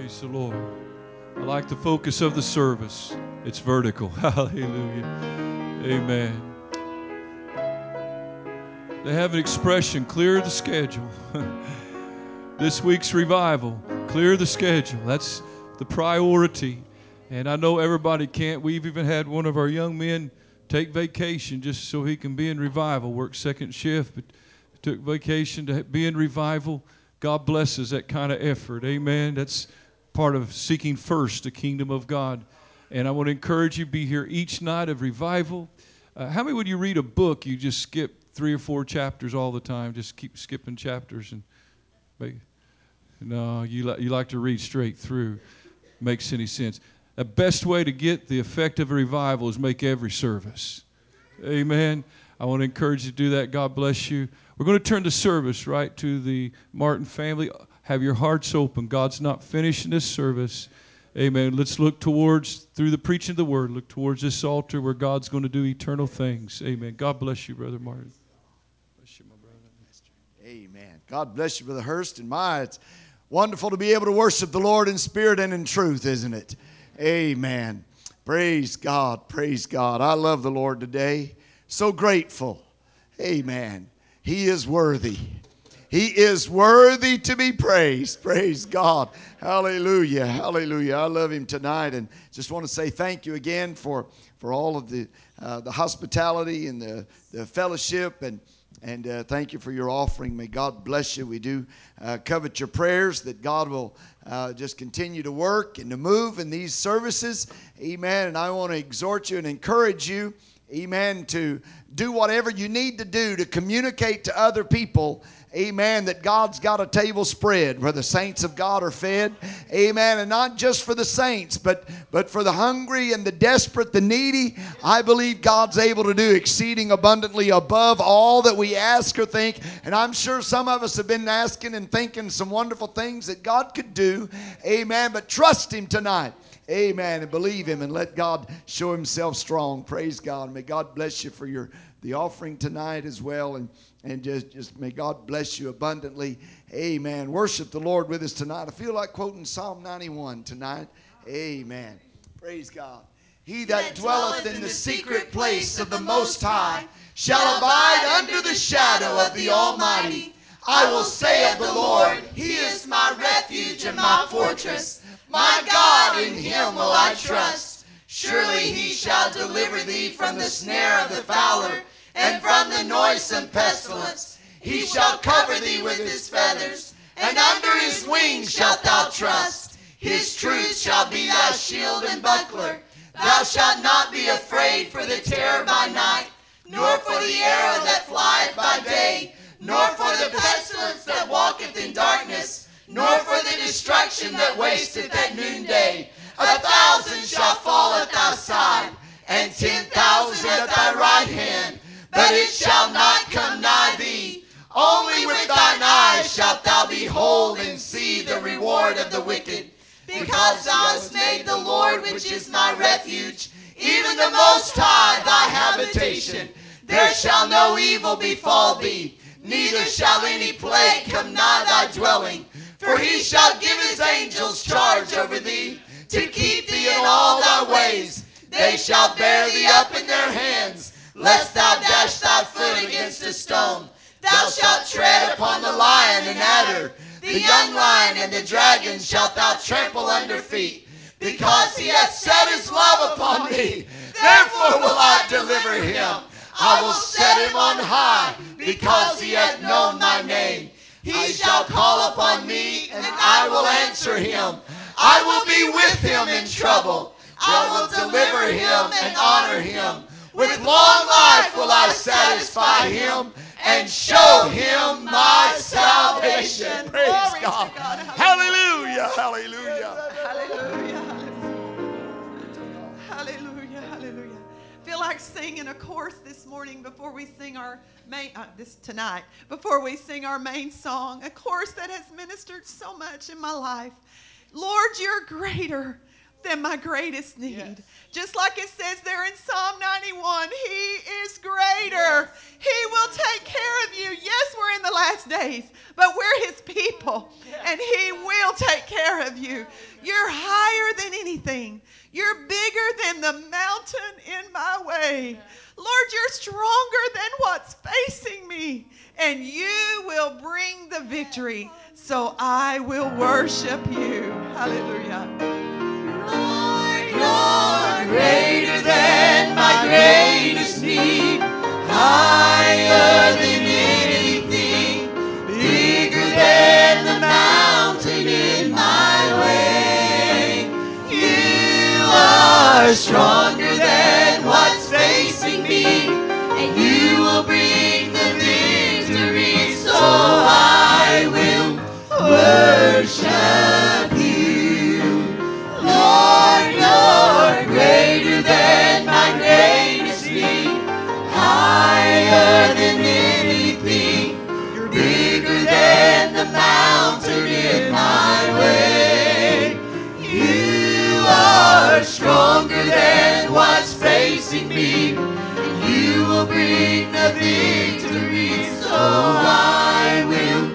Praise the Lord. I like the focus of the service. It's vertical. Hallelujah. Amen. They have an expression, clear the schedule. This week's revival, clear the schedule. That's the priority. And I know everybody can't. We've even had one of our young men take vacation just so he can be in revival, work second shift, but took vacation to be in revival. God blesses that kind of effort. Amen. That's part of seeking first the kingdom of God. And I want to encourage you to be here each night of revival. How many would you read a book, you just skip 3 or 4 chapters all the time, just keep skipping chapters? And no, you like to read straight through. Makes any sense. The best way to get the effect of a revival is make every service. Amen. I want to encourage you to do that. God bless you. We're going to turn the service right to the Martin family. Have your hearts open. God's not finishing this service. Amen. Let's look towards, through the preaching of the word, look towards this altar where God's going to do eternal things. Amen. God bless you, Brother Martin. Bless you, my brother. Amen. God bless you, Brother Hurst. And it's wonderful to be able to worship the Lord in spirit and in truth, isn't it? Amen. Praise God. Praise God. I love the Lord today. So grateful. Amen. He is worthy. He is worthy to be praised. Praise God. Hallelujah. Hallelujah. I love him tonight, and just want to say thank you again for all of the hospitality and the fellowship, and thank you for your offering. May God bless you. We do covet your prayers that God will just continue to work and to move in these services. Amen. And I want to exhort you and encourage you, amen, to do whatever you need to do to communicate to other people, amen, that God's got a table spread where the saints of God are fed. Amen. And not just for the saints, but for the hungry and the desperate, the needy. I believe God's able to do exceeding abundantly above all that we ask or think. And I'm sure some of us have been asking and thinking some wonderful things that God could do. Amen. But trust him tonight. Amen. And believe him and let God show himself strong. Praise God. May God bless you for the offering tonight as well. And just may God bless you abundantly. Amen. Worship the Lord with us tonight. I feel like quoting Psalm 91 tonight. Amen. Praise God. He that dwelleth in the secret place of the Most High shall abide under the shadow of the Almighty. I will say of the Lord, He is my refuge and my fortress. My God, in Him will I trust. Surely He shall deliver thee from the snare of the fowler and from the noisome pestilence. He shall cover thee with His feathers, and under His wings shalt thou trust. His truth shall be thy shield and buckler. Thou shalt not be afraid for the terror by night, nor for the arrow that flieth by day, nor for the pestilence that walketh in darkness, nor for the destruction that wasteth at noonday. 1,000 shall fall at thy side, and 10,000 at thy right hand, but it shall not come nigh thee. Only with thine eyes shalt thou behold and see the reward of the wicked. Because thou hast made the Lord, which is my refuge, even the Most High thy habitation, there shall no evil befall thee, neither shall any plague come nigh thy dwelling. For he shall give his angels charge over thee, to keep thee in all thy ways. They shall bear thee up in their hands, lest thou dash thy foot against a stone. Thou shalt tread upon the lion and adder, the young lion and the dragon shalt thou trample under feet. Because he hath set his love upon me, therefore will I deliver him. I will set him on high, because he hath known my name. He shall call upon me, and I will answer him. I will be with him in trouble. I will deliver him and honor him. With long life will I satisfy him and show him my salvation. Praise God. Hallelujah. Hallelujah. Hallelujah. Hallelujah. Hallelujah. Feel like singing a chorus this morning before we sing our before we sing our main song, a chorus that has ministered so much in my life. Lord, you're greater than my greatest need. Yes. Just like it says there in Psalm 91, He is greater. He will take care of you. Yes, we're in the last days, but we're His people, and He will take care of you. You're higher than anything. You're bigger than the mountain in my way. Lord, you're stronger than what's facing me, and you will bring the victory. So I will worship you. Hallelujah. Lord, you're greater than my greatest need, higher than anything, bigger than the mountain in my way. You are stronger than what's facing me, and you will bring the victory, so I will worship you. Lord, you're greater than my greatest need, higher than anything, you're bigger than the mountain in my way. You are stronger than what's facing me, and you will bring the victory, so I will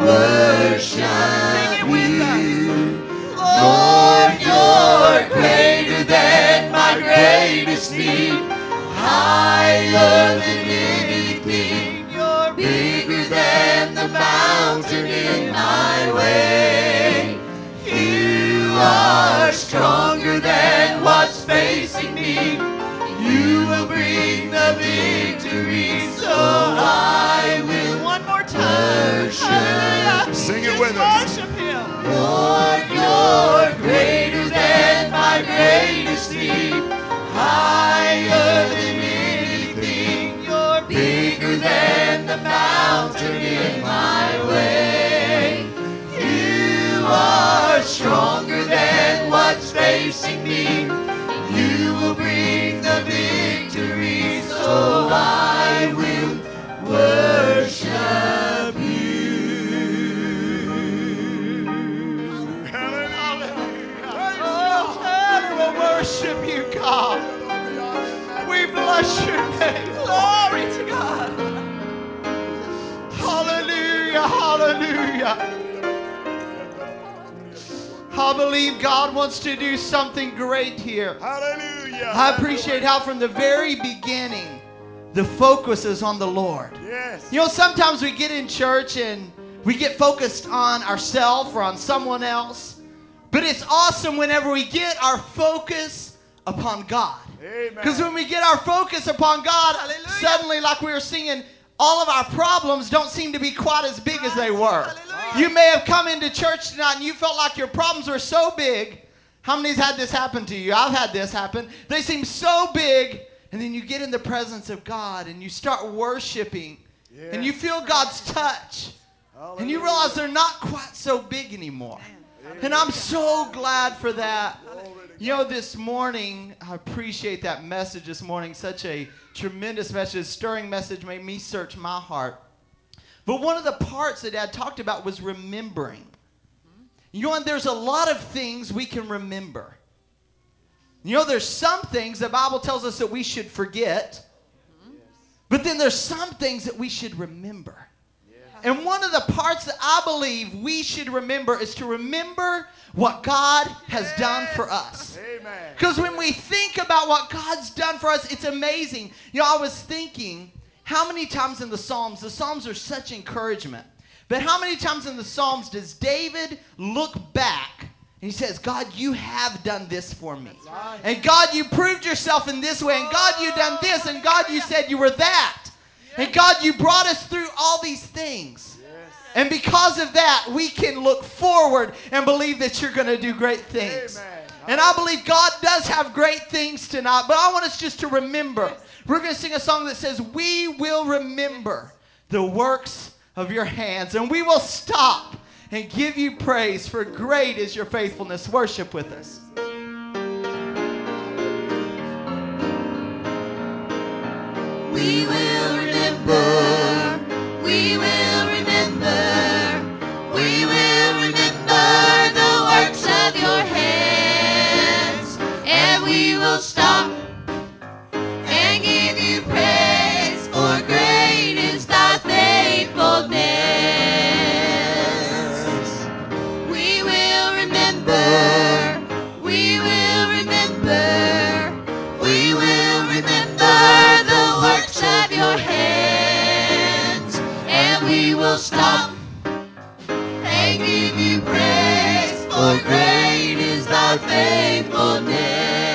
worship you. Lord, you're greater than my greatest need, higher than anything, you're bigger than the mountain in my way. You are stronger than what's facing me, you will bring the victory, so I will One more time. worship. Sing it Just with us. worship Him. Lord, you're greater than my greatest need, higher than anything, you're bigger than the mountain in my way. You are stronger than what's facing me, you will bring the victory, so I will worship you. Oh, Father, we'll worship you, God. We bless your name. Glory to God. Hallelujah, hallelujah. I believe God wants to do something great here. Hallelujah. I appreciate how from the very beginning, the focus is on the Lord. Yes. You know, sometimes we get in church and we get focused on ourselves or on someone else. But it's awesome whenever we get our focus upon God. Amen. Because when we get our focus upon God, suddenly, like we were singing, all of our problems don't seem to be quite as big as they were. Hallelujah. You may have come into church tonight and you felt like your problems were so big. How many's had this happen to you? I've had this happen. They seem so big, and then you get in the presence of God and you start worshiping, and you feel God's touch, and you realize they're not quite so big anymore. And I'm so glad for that. You know, this morning, I appreciate that message this morning. Such a tremendous message, stirring message, made me search my heart. But one of the parts that Dad talked about was remembering. You know, and there's a lot of things we can remember. You know, there's some things the Bible tells us that we should forget. But then there's some things that we should remember. And one of the parts that I believe we should remember is to remember what God has done for us. Amen. Because when we think about what God's done for us, it's amazing. You know, I was thinking, how many times in the Psalms are such encouragement. But how many times in the Psalms does David look back and he says, God, you have done this for me. Right. And God, you proved yourself in this way. And God, you done this. And God, you said you were that. And God, you brought us through all these things. Yes. And because of that, we can look forward and believe that you're going to do great things. Amen. And I believe God does have great things tonight. But I want us just to remember. We're going to sing a song that says, we will remember the works of your hands. And we will stop and give you praise, for great is your faithfulness. Worship with us. We will remember, we will remember, we will remember the works of your hands. will stop and give you praise, for great is thy faithfulness. We will remember, we will remember, we will remember the works of your hands, and we will stop and give you praise, for great is thy faithfulness.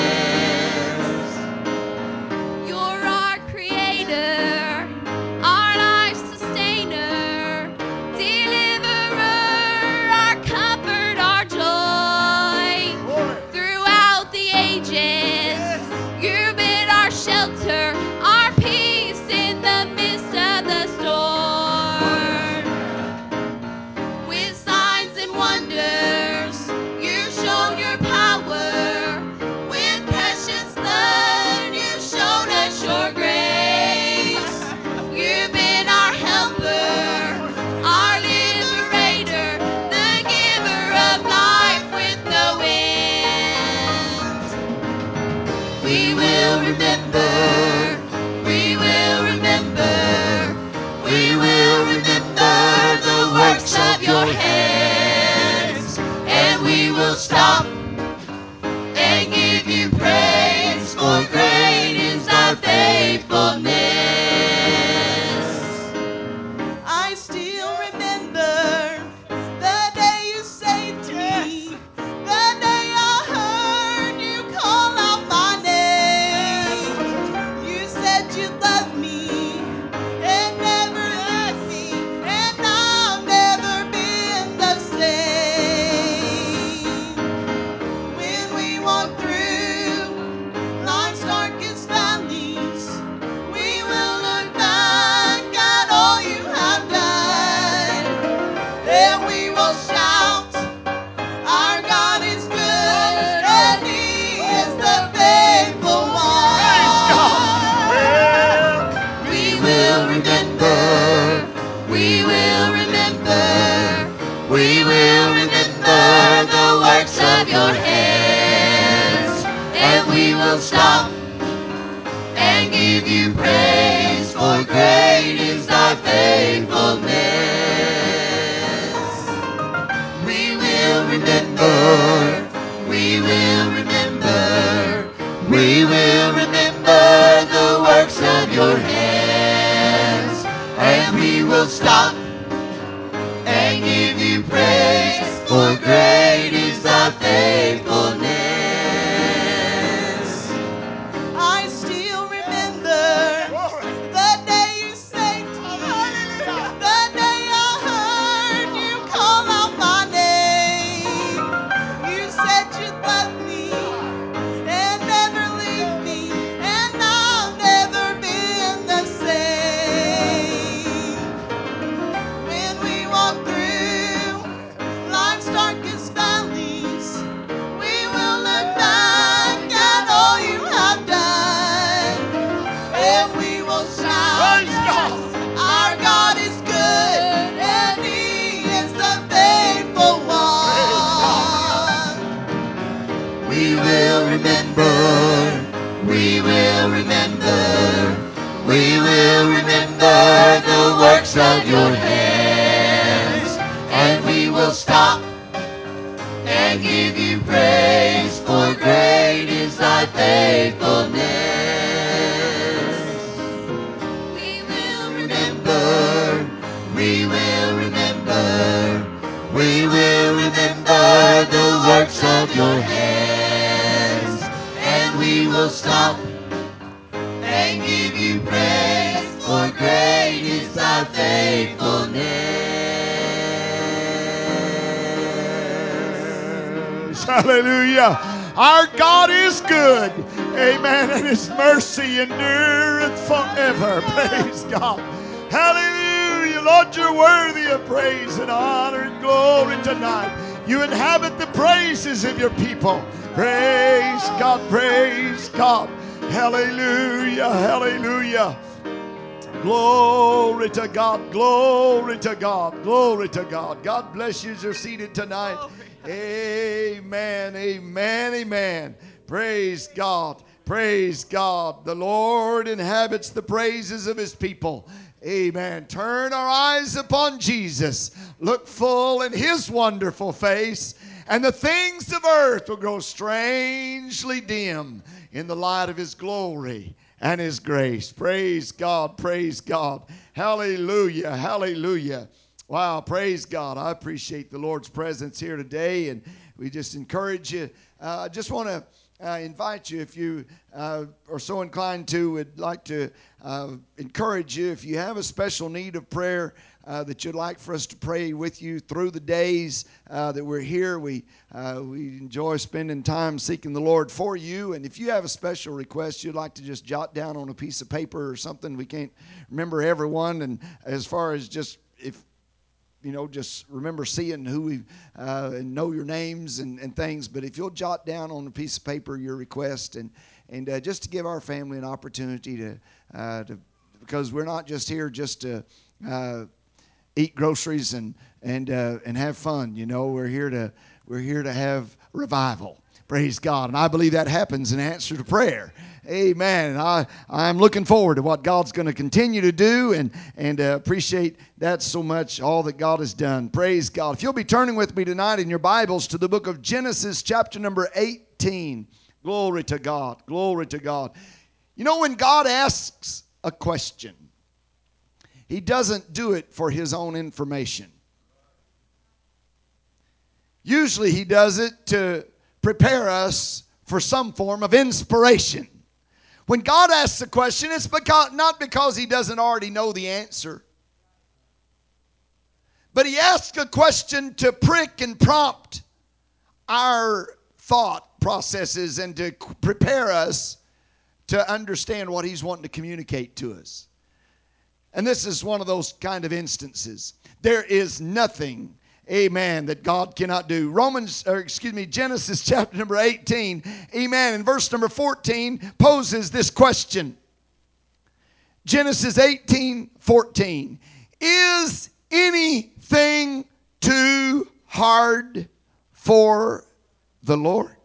You're our creator, our life sustainer, deliverer, our comfort, our joy. Throughout the ages, you've been our shelter, our peace in the midst of the storm. With signs and wonders, you showed your power. With precious blood, you showed us your grace. You've been our helper, our liberator, the giver of life with no end. We will remember, we will remember, we will remember the works of your hands, and we will stop and give you praise, for great is thy faithfulness. I still remember the day you saved me, the day I heard you call out my name. You said you loved me and never left me, and I've never been the same. When we walk through life's darkest valleys, we will look back at all you have done, and we will shout, our God is good, and He is the faithful one. We will remember, we will remember, we will remember the works of your hands, and we will stop and give you praise, for great is thy faithfulness. We will remember, we will remember, we will remember the works of your hands, and we will stop and give you praise, for great is thy faithfulness. I still remember the day you saved me, the day I heard you call out my name. You said you'd love me and never leave me, and I've never been the same. When we walk through life's darkest valleys, we will look back at all you have done, and we will shout, our God is good, and He is the faithful one. We will remember, we will remember, we will remember the works of your hands, and we will stop and give you praise, for great is thy faithfulness. We will remember, we will remember, we will remember the works of your hands, and we will stop and give you praise, for great is thy faithfulness. Hallelujah. Our God is good. Amen. And His mercy endureth forever. Praise God. Hallelujah. Lord, you're worthy of praise and honor and glory tonight. You inhabit the praises of your people. Praise God. Praise God. Hallelujah. Hallelujah. Glory to God, glory to God, glory to God. God bless you as you're seated tonight. Amen, amen, amen. Praise God. Praise God. The Lord inhabits the praises of His people. Amen. Turn our eyes upon Jesus. Look full in His wonderful face, and the things of earth will grow strangely dim in the light of His glory and His grace. Praise God. Praise God. Hallelujah. Hallelujah. Wow. Praise God. I appreciate the Lord's presence here today, and we just encourage you. I just want to invite you, if you are so inclined to, would like to encourage you, if you have a special need of prayer that you'd like for us to pray with you through the days that we're here. We enjoy spending time seeking the Lord for you. And if you have a special request you'd like to just jot down on a piece of paper or something, we can't remember everyone. And as far as just just remember seeing who we and know your names and things. But if you'll jot down on a piece of paper your request, and just to give our family an opportunity to because we're not just here just to eat groceries and have fun. We're here to have revival. Praise God. And I believe that happens in answer to prayer. Amen. And I'm looking forward to what God's going to continue to do, and appreciate that so much, all that God has done. Praise God. If you'll be turning with me tonight in your Bibles to the book of Genesis, chapter number 18. Glory to God. Glory to God. When God asks a question, He doesn't do it for His own information. Usually He does it to prepare us for some form of inspiration. When God asks a question, it's not because He doesn't already know the answer. But He asks a question to prick and prompt our thought processes and to prepare us to understand what He's wanting to communicate to us. And this is one of those kind of instances. There is nothing, amen, that God cannot do. Genesis chapter number 18, amen, and verse number 14 poses this question. Genesis 18:14. Is anything too hard for the Lord?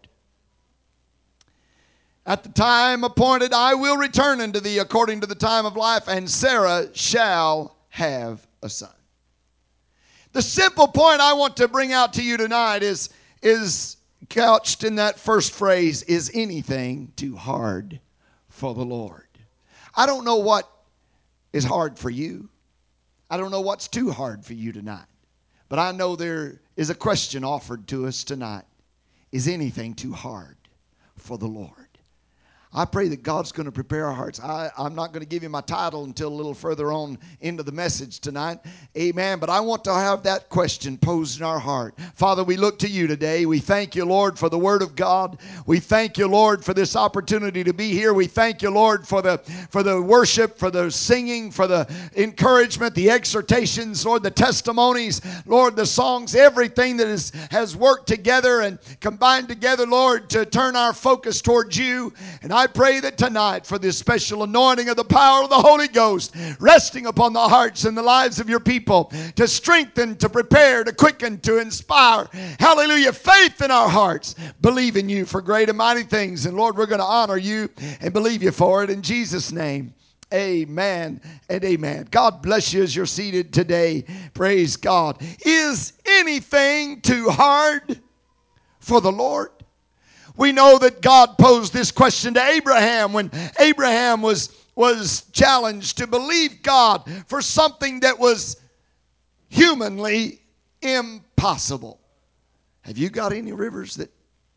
At the time appointed, I will return unto thee according to the time of life, and Sarah shall have a son. The simple point I want to bring out to you tonight is couched in that first phrase, is anything too hard for the Lord? I don't know what is hard for you. I don't know what's too hard for you tonight. But I know there is a question offered to us tonight. Is anything too hard for the Lord? I pray that God's going to prepare our hearts. I'm not going to give you my title until a little further on into the message tonight. Amen. But I want to have that question posed in our heart. Father, we look to you today. We thank you, Lord, for the Word of God. We thank you, Lord, for this opportunity to be here. We thank you, Lord, for the worship, for the singing, for the encouragement, the exhortations, Lord, the testimonies, Lord, the songs, everything that has worked together and combined together, Lord, to turn our focus towards you. And I pray that tonight for this special anointing of the power of the Holy Ghost resting upon the hearts and the lives of your people to strengthen, to prepare, to quicken, to inspire. Hallelujah. Faith in our hearts. Believe in you for great and mighty things. And Lord, we're going to honor you and believe you for it in Jesus' name. Amen and amen. God bless you as you're seated today. Praise God. Is anything too hard for the Lord? We know that God posed this question to Abraham when Abraham was challenged to believe God for something that was humanly impossible. Have you got any rivers that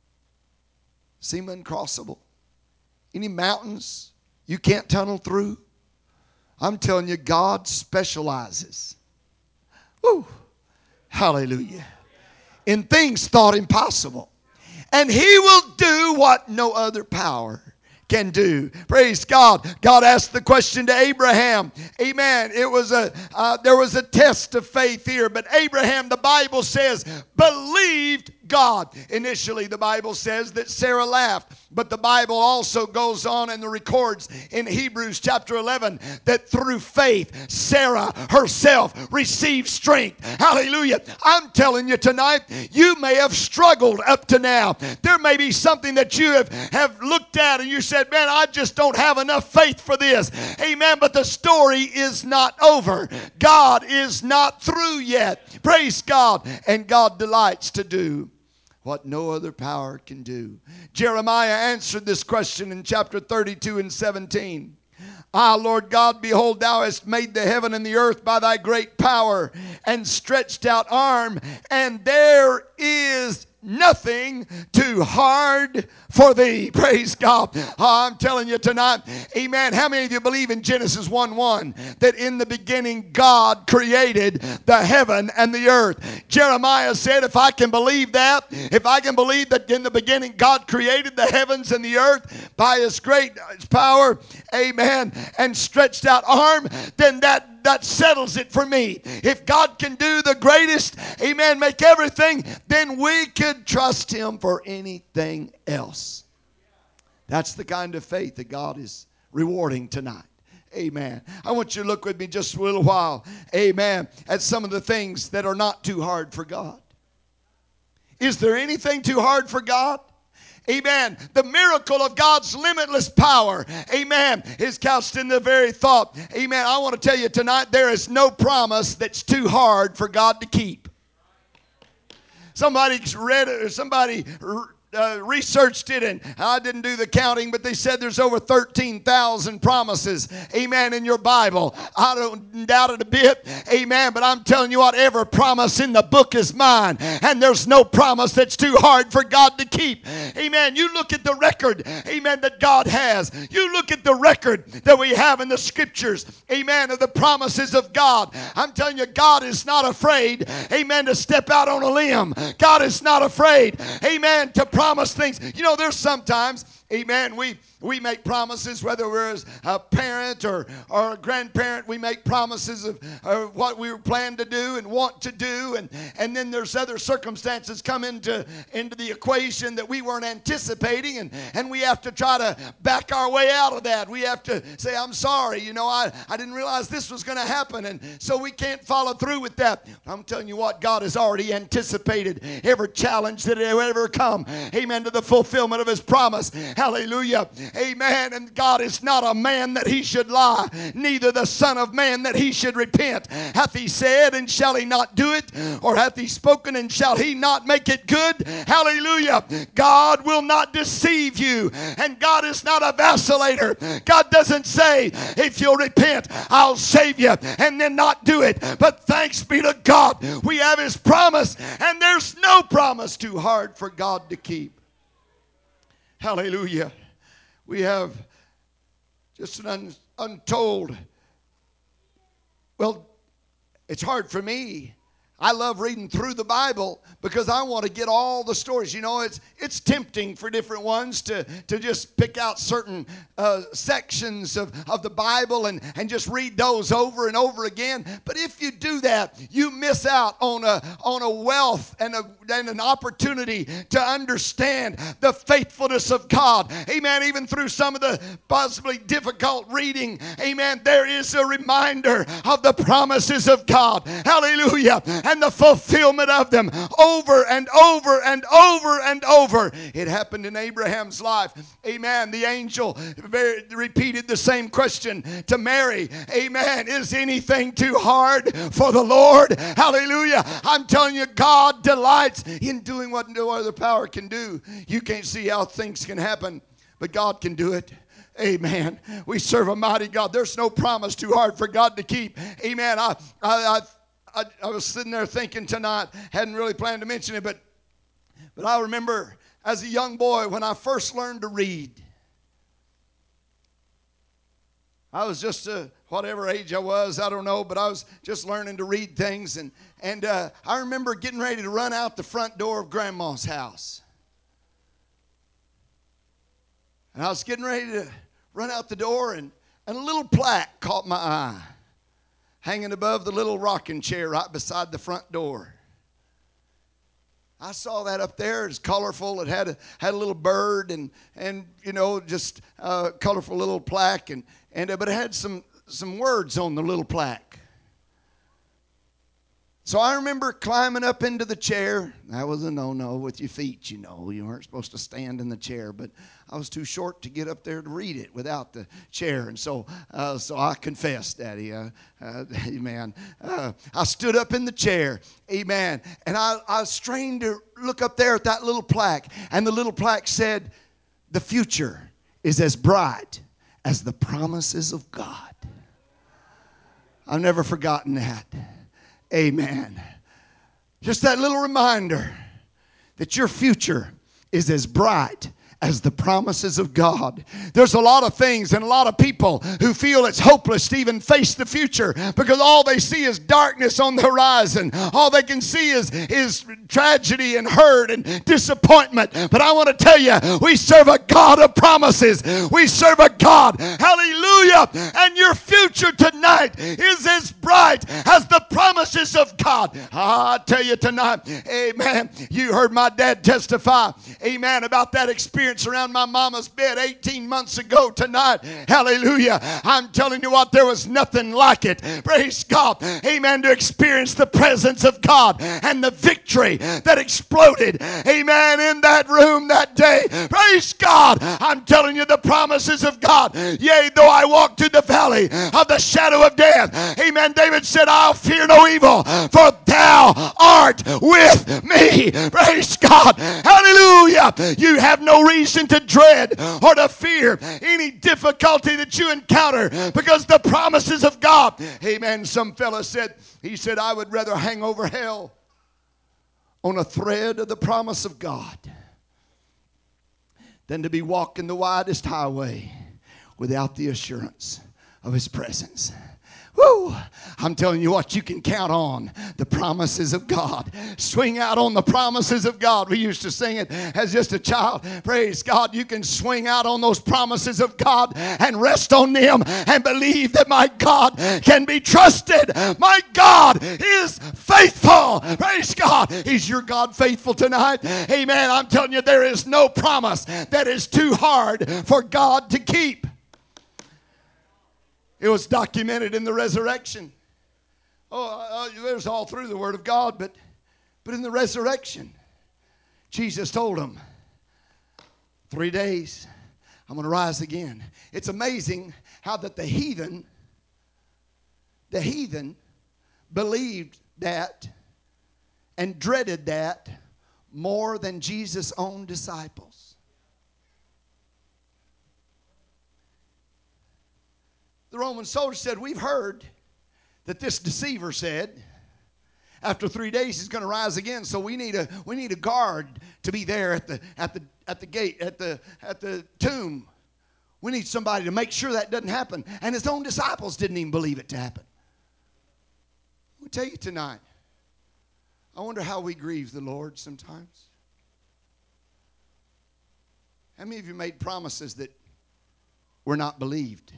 seem uncrossable? Any mountains you can't tunnel through? I'm telling you, God specializes. Woo! Hallelujah. In things thought impossible. And He will do what no other power can do. Praise God. God asked the question to Abraham. Amen. There was a test of faith here. But Abraham, the Bible says, believed God. Initially, the Bible says that Sarah laughed, but the Bible also goes on and records in Hebrews chapter 11 that through faith, Sarah herself received strength. Hallelujah. I'm telling you tonight, you may have struggled up to now. There may be something that you have looked at and you said, man, I just don't have enough faith for this. Amen. But the story is not over. God is not through yet. Praise God. And God delights to do what no other power can do. Jeremiah answered this question in chapter 32 and 17. Ah, Lord God, behold, thou hast made the heaven and the earth by thy great power and stretched out arm, and there is nothing too hard for thee. Praise God. I'm telling you tonight, amen. How many of you believe in Genesis 1:1 that in the beginning God created the heaven and the earth? Jeremiah said, if I can believe that, if I can believe that in the beginning God created the heavens and the earth by his great power, amen, and stretched out arm, then that settles it for me. If God can do the greatest, amen, make everything, then we could trust him for anything else. That's the kind of faith that God is rewarding tonight. Amen. I want you to look with me just a little while, amen, at some of the things that are not too hard for God. Is there anything too hard for God? Amen. The miracle of God's limitless power, amen, is couched in the very thought. Amen. I want to tell you tonight, there is no promise that's too hard for God to keep. Somebody read it, or somebody researched it, and I didn't do the counting, but they said there's over 13,000 promises, amen, in your Bible. I don't doubt it a bit, amen, but I'm telling you what, every promise in the book is mine, and there's no promise that's too hard for God to keep. Amen. You look at the record, amen, that God has. You look at the record that we have in the scriptures, amen, of the promises of God. I'm telling you, God is not afraid, amen, to step out on a limb. God is not afraid, amen, to promise things. You know, there's sometimes, amen, we make promises, whether we're a parent or a grandparent, we make promises of what we plan to do and want to do, and then there's other circumstances come into the equation that we weren't anticipating, and we have to try to back our way out of that. We have to say, I'm sorry, you know, I didn't realize this was going to happen, and so we can't follow through with that. I'm telling you what, God has already anticipated every challenge that will ever come, amen, to the fulfillment of his promise. Hallelujah. Amen. And God is not a man that he should lie, neither the Son of Man that he should repent. Hath he said, and shall he not do it? Or hath he spoken, and shall he not make it good? Hallelujah. God will not deceive you, and God is not a vacillator. God doesn't say, if you'll repent, I'll save you, and then not do it. But thanks be to God, we have his promise, and there's no promise too hard for God to keep. Hallelujah. We have just an untold, well, it's hard for me. I love reading through the Bible because I want to get all the stories. You know, it's tempting for different ones to just pick out certain sections of the Bible and just read those over and over again. But if you do that, you miss out on a wealth and an opportunity to understand the faithfulness of God. Amen. Even through some of the possibly difficult reading, amen, there is a reminder of the promises of God. Hallelujah. And the fulfillment of them over and over and over and over. It happened in Abraham's life. Amen. The angel repeated the same question to Mary. Amen. Is anything too hard for the Lord? Hallelujah. I'm telling you, God delights in doing what no other power can do. You can't see how things can happen, but God can do it. Amen. We serve a mighty God. There's no promise too hard for God to keep. Amen. I was sitting there thinking tonight, hadn't really planned to mention it, but I remember as a young boy when I first learned to read. I was just whatever age I was, I don't know, but I was just learning to read things, and I remember getting ready to run out the front door of Grandma's house. And I was getting ready to run out the door, and a little plaque caught my eye, hanging above the little rocking chair right beside the front door. I saw that up there. It's colorful. It had a little bird and you know, just a colorful little plaque, but it had some words on the little plaque. So I remember climbing up into the chair. That was a no-no with your feet, you know. You weren't supposed to stand in the chair, but I was too short to get up there to read it without the chair. And so I confessed, Daddy. Amen. I stood up in the chair. Amen. And I strained to look up there at that little plaque. And the little plaque said, "The future is as bright as the promises of God." I've never forgotten that. Amen. Just that little reminder that your future is as bright as the promises of God. There's a lot of things and a lot of people who feel it's hopeless to even face the future because all they see is darkness on the horizon. All they can see is tragedy and hurt and disappointment. But I want to tell you, we serve a God of promises. We serve a God, hallelujah, and your future tonight is as bright as the promises of God. I tell you tonight, amen, you heard my dad testify, amen, about that experience around my mama's bed 18 months ago tonight. Hallelujah. I'm telling you what, there was nothing like it. Praise God. Amen. To experience the presence of God and the victory that exploded. Amen. In that room that day. Praise God. I'm telling you the promises of God. Yea, though I walk through the valley of the shadow of death. Amen. David said, I'll fear no evil, for thou art with me. Praise God. Hallelujah. You have no reason to dread or to fear any difficulty that you encounter because the promises of God. Amen. Some fella said, he said, I would rather hang over hell on a thread of the promise of God than to be walking the widest highway without the assurance of his presence. Woo! I'm telling you what, you can count on the promises of God. Swing out on the promises of God. We used to sing it as just a child. Praise God. You can swing out on those promises of God and rest on them and believe that my God can be trusted. My God is faithful. Praise God. Is your God faithful tonight? Amen. I'm telling you, there is no promise that is too hard for God to keep. It was documented in the resurrection. There's all through the Word of God, but in the resurrection, Jesus told them, 3 days, I'm going to rise again. It's amazing how that the heathen believed that and dreaded that more than Jesus' own disciples. The Roman soldier said, we've heard that this deceiver said after 3 days he's going to rise again, so we need a guard to be there at the gate, at the tomb. We need somebody to make sure that doesn't happen. And his own disciples didn't even believe it to happen. I'll tell you tonight, I wonder how we grieve the Lord sometimes. How many of you made promises that were not believed?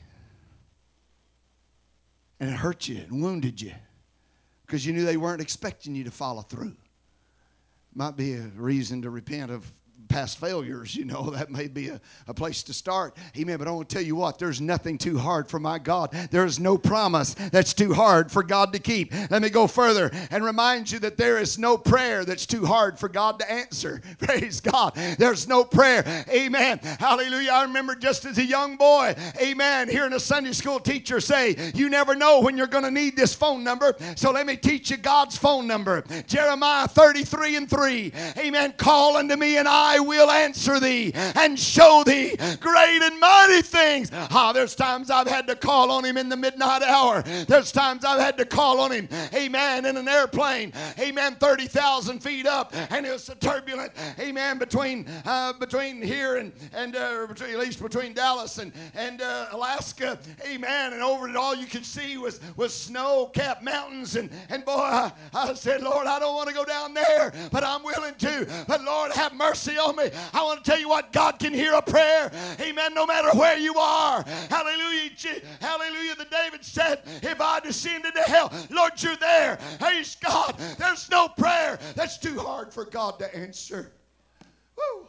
And it hurt you and wounded you because you knew they weren't expecting you to follow through. Might be a reason to repent of past failures, you know. That may be a place to start. Amen. But I want to tell you what, there's nothing too hard for my God. There's no promise that's too hard for God to keep. Let me go further and remind you that there is no prayer that's too hard for God to answer. Praise God. There's no prayer. Amen. Hallelujah. I remember just as a young boy, amen, hearing a Sunday school teacher say, you never know when you're going to need this phone number. So let me teach you God's phone number. Jeremiah 33:3. Amen. Call unto me and I will answer thee and show thee great and mighty things. There's times I've had to call on him in the midnight hour. There's times I've had to call on him, amen, in an airplane, amen, 30,000 feet up, and it was so turbulent, amen, between here and at least between Dallas and Alaska, amen, and over it all you could see was snow-capped mountains, and boy, I said, Lord, I don't want to go down there, but I'm willing to. But Lord, have mercy mercy on me. I want to tell you what, God can hear a prayer. Amen. No matter where you are. Hallelujah. Hallelujah. The David said, if I descend into hell, Lord, you're there. Praise God. There's no prayer that's too hard for God to answer. Woo.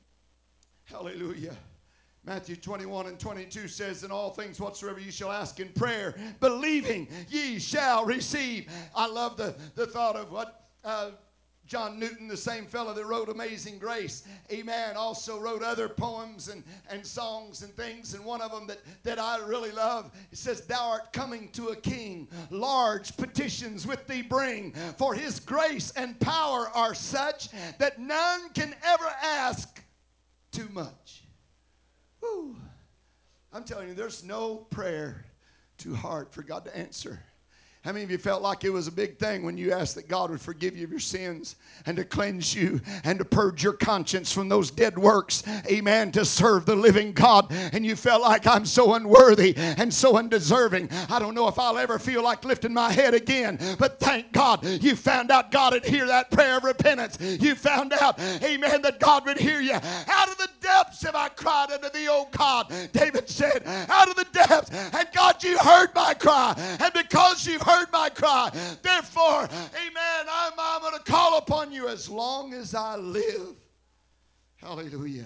Hallelujah. Matthew 21:22 says, in all things whatsoever you shall ask in prayer, believing ye shall receive. I love the thought of what John Newton, the same fellow that wrote Amazing Grace, amen, also wrote other poems and songs and things. And one of them that I really love, it says, thou art coming to a king, large petitions with thee bring, for his grace and power are such that none can ever ask too much. Woo. I'm telling you, there's no prayer too hard for God to answer. How many of you felt like it was a big thing when you asked that God would forgive you of your sins and to cleanse you and to purge your conscience from those dead works, amen, to serve the living God, and you felt like I'm so unworthy and so undeserving. I don't know if I'll ever feel like lifting my head again, but thank God you found out God would hear that prayer of repentance. You found out, amen, that God would hear you. Out of the depths have I cried unto thee, O God. David said, out of the depths, and God, you heard my cry, and because you've heard my cry, therefore, amen, I'm going to call upon you as long as I live. Hallelujah.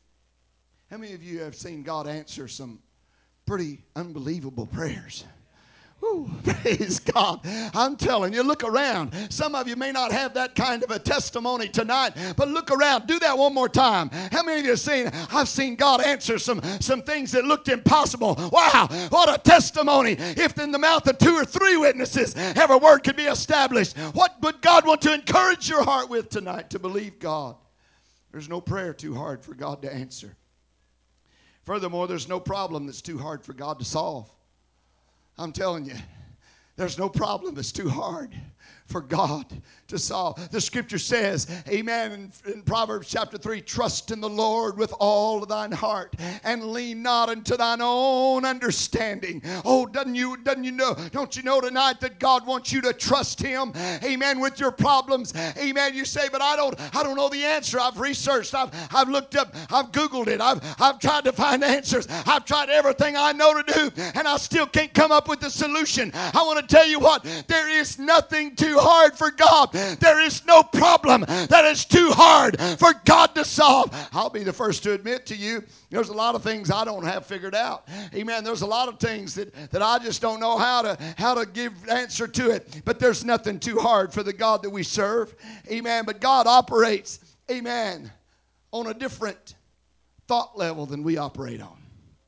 How many of you have seen God answer some pretty unbelievable prayers? Woo, praise God. I'm telling you, look around. Some of you may not have that kind of a testimony tonight, but look around. Do that one more time. How many of you have seen, I've seen God answer some things that looked impossible. Wow, what a testimony. If in the mouth of 2 or 3 witnesses every word could be established. What would God want to encourage your heart with tonight? To believe God. There's no prayer too hard for God to answer. Furthermore, there's no problem that's too hard for God to solve. I'm telling you, there's no problem that's too hard for God to solve. The scripture says, amen, in Proverbs chapter 3, trust in the Lord with all thine heart and lean not unto thine own understanding. Oh, don't you know tonight that God wants you to trust him, amen, with your problems. Amen. You say, but I don't know the answer. I've researched, I've looked up, I've Googled it, I've tried to find answers. I've tried everything I know to do, and I still can't come up with a solution. I want to tell you what, there is nothing too hard for God. There is no problem that is too hard for God to solve. I'll be the first to admit to you, there's a lot of things I don't have figured out. Amen. There's a lot of things that I just don't know how to give answer to it. But there's nothing too hard for the God that we serve. Amen. But God operates, amen, on a different thought level than we operate on.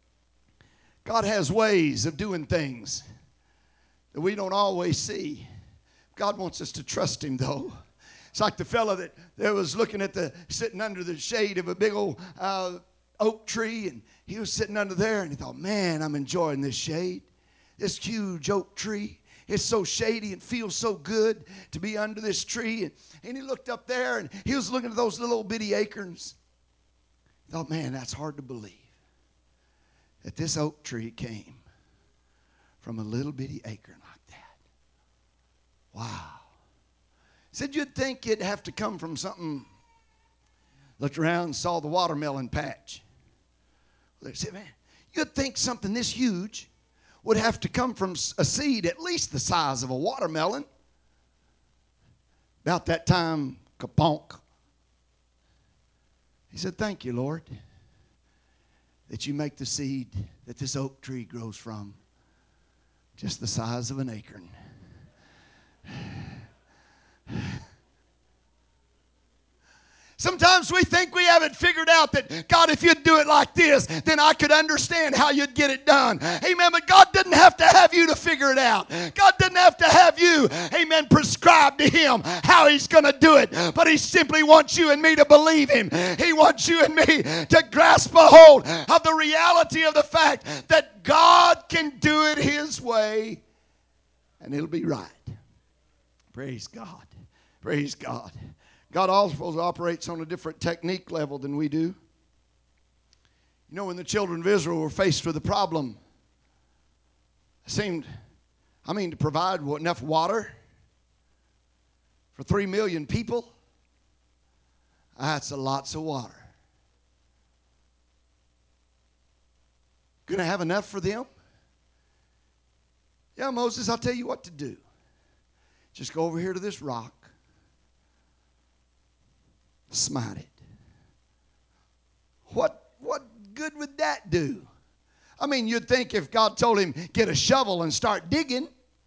God has ways of doing things that we don't always see. God wants us to trust him, though. It's like the fellow that was looking at sitting under the shade of a big old oak tree, and he was sitting under there, and he thought, man, I'm enjoying this shade. This huge oak tree. It's so shady and feels so good to be under this tree. And he looked up there, and he was looking at those little bitty acorns. He thought, man, that's hard to believe that this oak tree came from a little bitty acorn like that. Wow. Said you'd think it'd have to come from something. Looked around and saw the watermelon patch. They said, man, you'd think something this huge would have to come from a seed at least the size of a watermelon. About that time, kaponk. He said, thank you, Lord, that you make the seed that this oak tree grows from just the size of an acorn. Sometimes we think we have it figured out that, God, if you'd do it like this, then I could understand how you'd get it done. Amen. But God didn't have to have you to figure it out. God didn't have to have you, amen, prescribe to him how he's going to do it. But he simply wants you and me to believe him. He wants you and me to grasp a hold of the reality of the fact that God can do it his way and it'll be right. Praise God. Praise God. God also operates on a different technique level than we do. You know, when the children of Israel were faced with a problem, to provide enough water for 3 million people. That's a lots of water. Going to have enough for them? Yeah, Moses, I'll tell you what to do. Just go over here to this rock. Smite it. What good would that do? I mean, you'd think if God told him, get a shovel and start digging,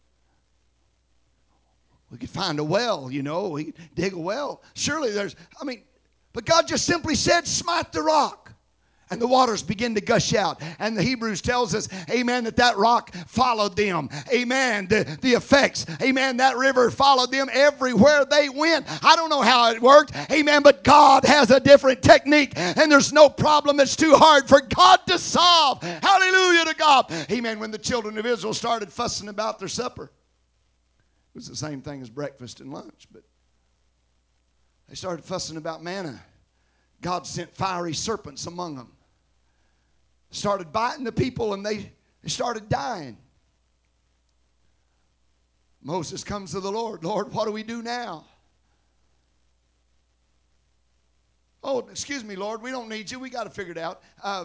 we could find a well, you know, we could dig a well. Surely but God just simply said, smite the rock. And the waters begin to gush out. And the Hebrews tells us, amen, that rock followed them. Amen. The effects. Amen. That river followed them everywhere they went. I don't know how it worked. Amen. But God has a different technique. And there's no problem that's too hard for God to solve. Hallelujah to God. Amen. When the children of Israel started fussing about their supper, it was the same thing as breakfast and lunch. But they started fussing about manna. God sent fiery serpents among them. Started biting the people and they started dying. Moses comes to the Lord. Lord, what do we do now? Oh, excuse me, Lord, we don't need you. We got to figure it out.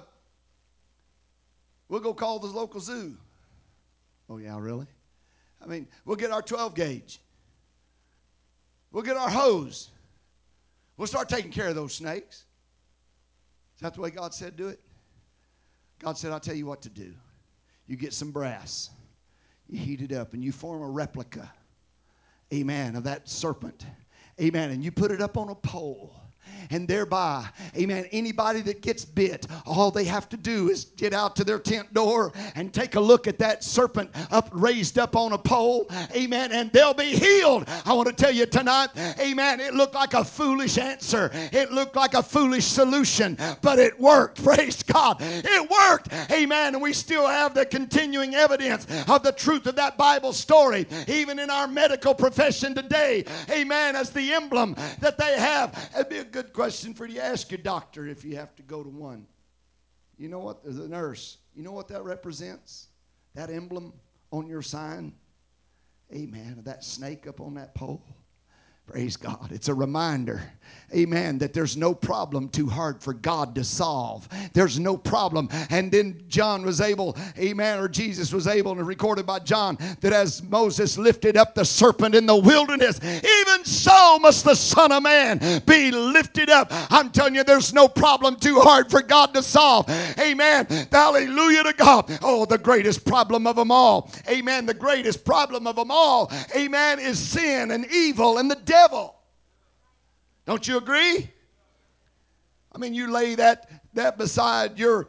We'll go call the local zoo. Oh, yeah, really? I mean, we'll get our 12 gauge. We'll get our hose. We'll start taking care of those snakes. Is that the way God said do it? God said, I'll tell you what to do. You get some brass. You heat it up and you form a replica, amen, of that serpent. Amen. And you put it up on a pole. And thereby, amen, anybody that gets bit, all they have to do is get out to their tent door and take a look at that serpent raised up on a pole, amen, and they'll be healed. I want to tell you tonight, amen, it looked like a foolish answer. It looked like a foolish solution, but it worked. Praise God. It worked, amen, and we still have the continuing evidence of the truth of that Bible story, even in our medical profession today, amen, as the emblem that they have. It'd be a good question for you to ask your doctor if you have to go to one. You know what? The nurse, you know what that represents? That emblem on your sign? Amen. Of that snake up on that pole. Praise God. It's a reminder, amen, that there's no problem too hard for God to solve. There's no problem. And then John was able, amen, or Jesus was able, and recorded by John, that as Moses lifted up the serpent in the wilderness, even so must the Son of Man be lifted up. I'm telling you, there's no problem too hard for God to solve. Amen. Hallelujah to God. Oh, the greatest problem of them all. Amen. The greatest problem of them all, amen, is sin and evil and the devil. Don't you agree? I mean, you lay that beside your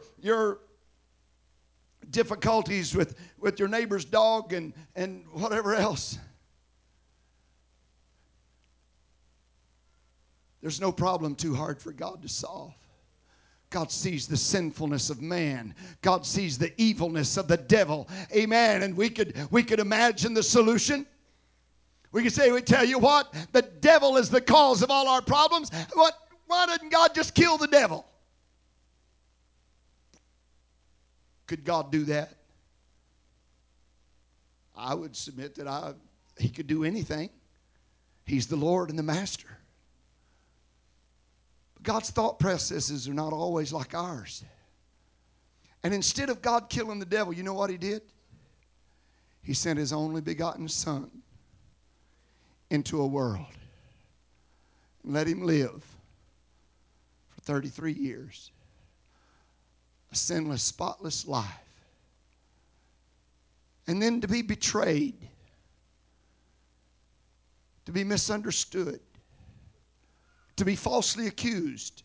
difficulties with your neighbor's dog and whatever else. There's no problem too hard for God to solve. God sees the sinfulness of man. God sees the evilness of the devil. Amen. And we could imagine the solution. We could say, we tell you what, the devil is the cause of all our problems. Why didn't God just kill the devil? Could God do that? I would submit that he could do anything. He's the Lord and the Master. But God's thought processes are not always like ours. And instead of God killing the devil, you know what he did? He sent his only begotten Son into a world and let him live for 33 years. A sinless, spotless life. And then to be betrayed, to be misunderstood, to be falsely accused,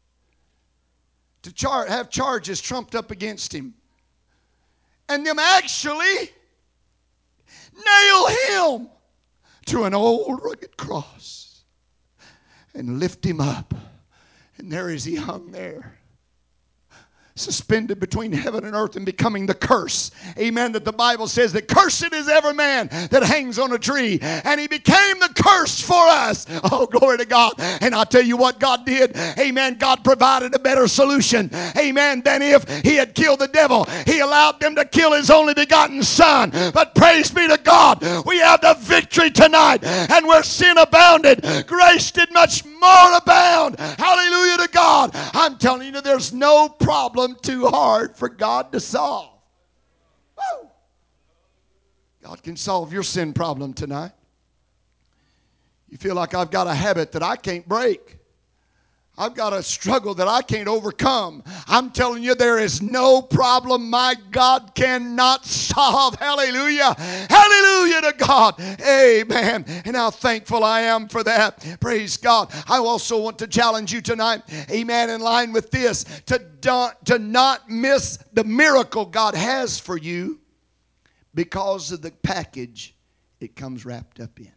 to have charges trumped up against him, and them actually nail him to an old rugged cross and lift him up. And there as he hung there, suspended between heaven and earth and becoming the curse. Amen. That the Bible says that cursed is every man that hangs on a tree. And he became the curse for us. Oh, glory to God. And I tell you what God did. Amen. God provided a better solution. Amen. Than if he had killed the devil. He allowed them to kill his only begotten son. But praise be to God. We have the victory tonight. And where sin abounded, grace did much more abound. Hallelujah to God. I'm telling you, there's no problem too hard for God to solve. Woo. God can solve your sin problem tonight. You feel like I've got a habit that I can't break. I've got a struggle that I can't overcome. I'm telling you, there is no problem my God cannot solve. Hallelujah. Hallelujah to God. Amen. And how thankful I am for that. Praise God. I also want to challenge you tonight, amen, in line with this, to not miss the miracle God has for you because of the package it comes wrapped up in.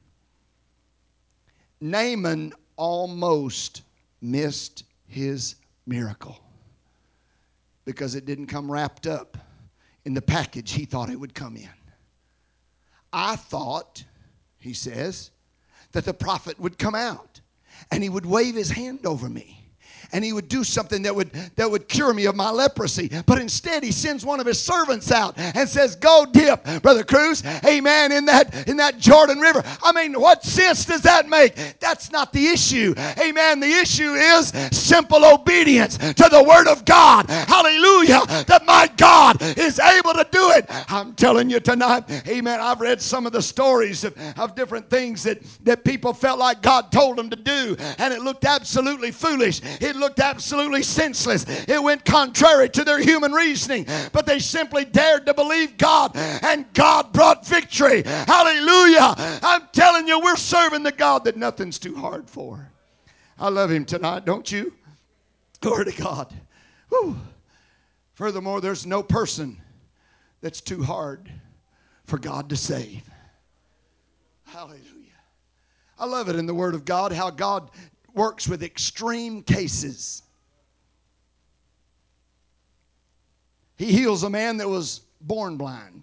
Naaman almost missed his miracle because it didn't come wrapped up in the package he thought it would come in. I thought, he says, that the prophet would come out and he would wave his hand over me and he would do something that would cure me of my leprosy. But instead he sends one of his servants out and says, go dip, Brother Cruz, amen, in that Jordan River. I mean, what sense does that make? That's not the issue. Amen. The issue is simple obedience to the word of God. Hallelujah. That my God is able to do it. I'm telling you tonight, amen, I've read some of the stories of different things that people felt like God told them to do, and it looked absolutely foolish. It looked absolutely senseless. It went contrary to their human reasoning, but they simply dared to believe God, and God brought victory. Hallelujah. I'm telling you, we're serving the God that nothing's too hard for. I love him tonight, don't you? Glory to God. Whew. Furthermore, there's no person that's too hard for God to save. Hallelujah. I love it in the Word of God how God works with extreme cases. He heals a man that was born blind.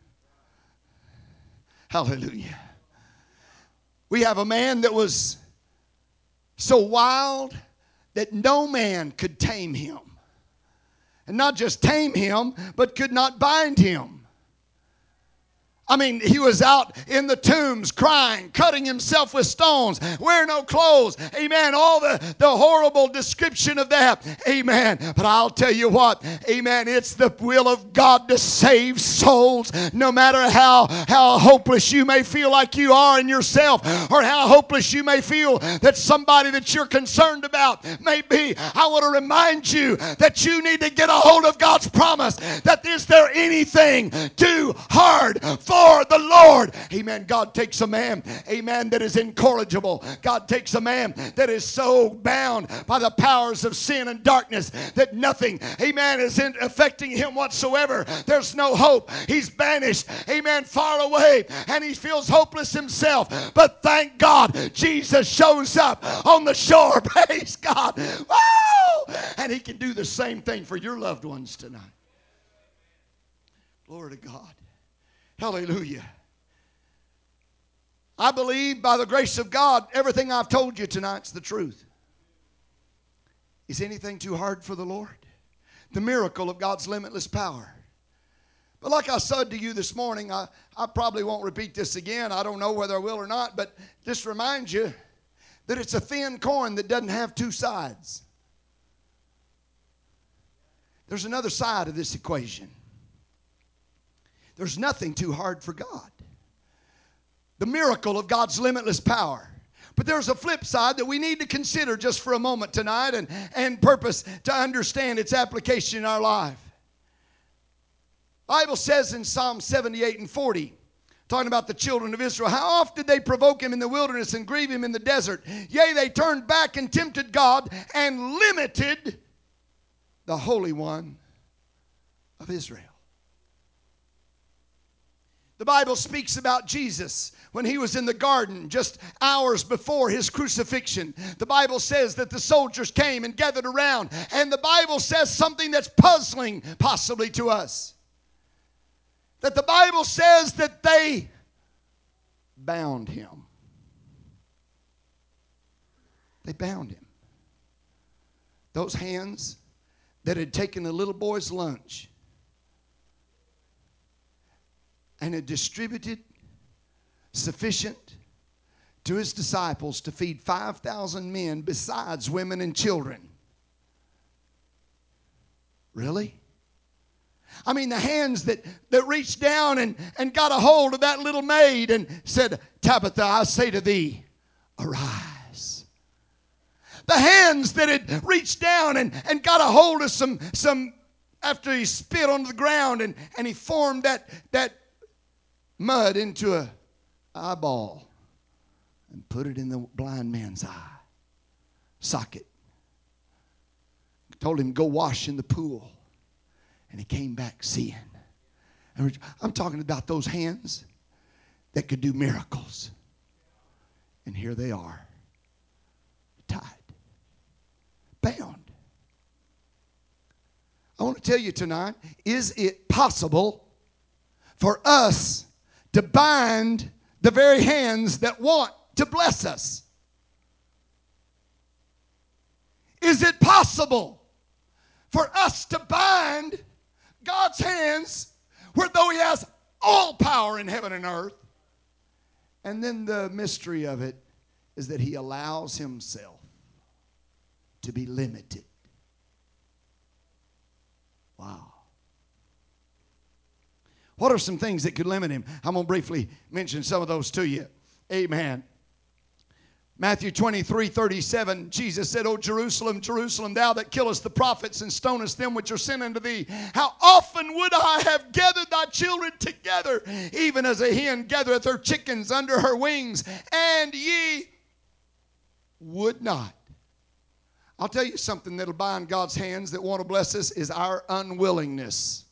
Hallelujah. We have a man that was so wild that no man could tame him. And not just tame him, but could not bind him. I mean, he was out in the tombs crying, cutting himself with stones, wearing no clothes. Amen. All the horrible description of that. Amen. But I'll tell you what. Amen. It's the will of God to save souls. No matter how hopeless you may feel like you are in yourself, or how hopeless you may feel that somebody that you're concerned about may be. I want to remind you that you need to get a hold of God's promise. That is there anything too hard for the Lord? Amen. God takes a man, amen, that is incorrigible. God takes a man that is so bound by the powers of sin and darkness that nothing, amen, is affecting him whatsoever. There's no hope. He's banished, amen, far away, and he feels hopeless himself. But thank God, Jesus shows up on the shore. Praise God. Woo! And he can do the same thing for your loved ones tonight. Glory to God. Hallelujah. I believe by the grace of God, everything I've told you tonight's the truth. Is anything too hard for the Lord? The miracle of God's limitless power. But like I said to you this morning, I probably won't repeat this again. I don't know whether I will or not, but just remind you that it's a thin coin that doesn't have two sides. There's another side of this equation. There's nothing too hard for God. The miracle of God's limitless power. But there's a flip side that we need to consider just for a moment tonight and purpose to understand its application in our life. The Bible says in Psalm 78 and 40, talking about the children of Israel, how oft did they provoke him in the wilderness and grieve him in the desert? Yea, they turned back and tempted God and limited the Holy One of Israel. The Bible speaks about Jesus when he was in the garden just hours before his crucifixion, the Bible says that the soldiers came and gathered around. And the Bible says something that's puzzling possibly to us. That the Bible says that they bound him. They bound him. Those hands that had taken the little boy's lunch and had distributed sufficient to his disciples to feed 5,000 men besides women and children. Really? I mean, the hands that reached down and got a hold of that little maid and said, Tabitha, I say to thee, arise. The hands that had reached down and got a hold of some after he spit on the ground and he formed that mud into a eyeball and put it in the blind man's eye socket. Told him, go wash in the pool. And he came back seeing. And I'm talking about those hands that could do miracles. And here they are, tied, bound. I want to tell you tonight, is it possible for us to bind the very hands that want to bless us? Is it possible for us to bind God's hands where though he has all power in heaven and earth? And then the mystery of it is that he allows himself to be limited. Wow. What are some things that could limit him? I'm going to briefly mention some of those to you. Amen. Matthew 23:37, Jesus said, O Jerusalem, Jerusalem, thou that killest the prophets and stonest them which are sent unto thee, how often would I have gathered thy children together, even as a hen gathereth her chickens under her wings, and ye would not. I'll tell you something that'll bind God's hands that want to bless us is our unwillingness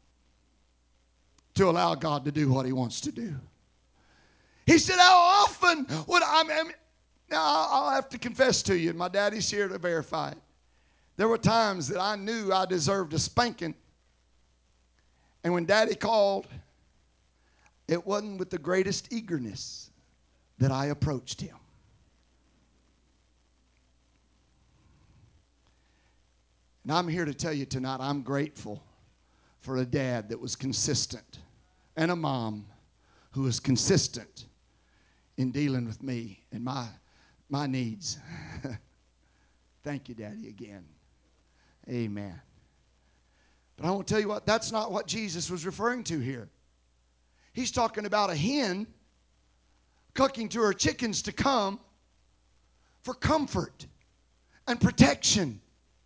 to allow God to do what he wants to do. He said, how often would now I'll have to confess to you, and my daddy's here to verify it. There were times that I knew I deserved a spanking. And when daddy called, it wasn't with the greatest eagerness that I approached him. And I'm here to tell you tonight, I'm grateful for a dad that was consistent and a mom who was consistent in dealing with me and my needs. Thank you, Daddy, again. Amen. But I want to tell you what, that's not what Jesus was referring to here. He's talking about a hen clucking to her chickens to come for comfort and protection.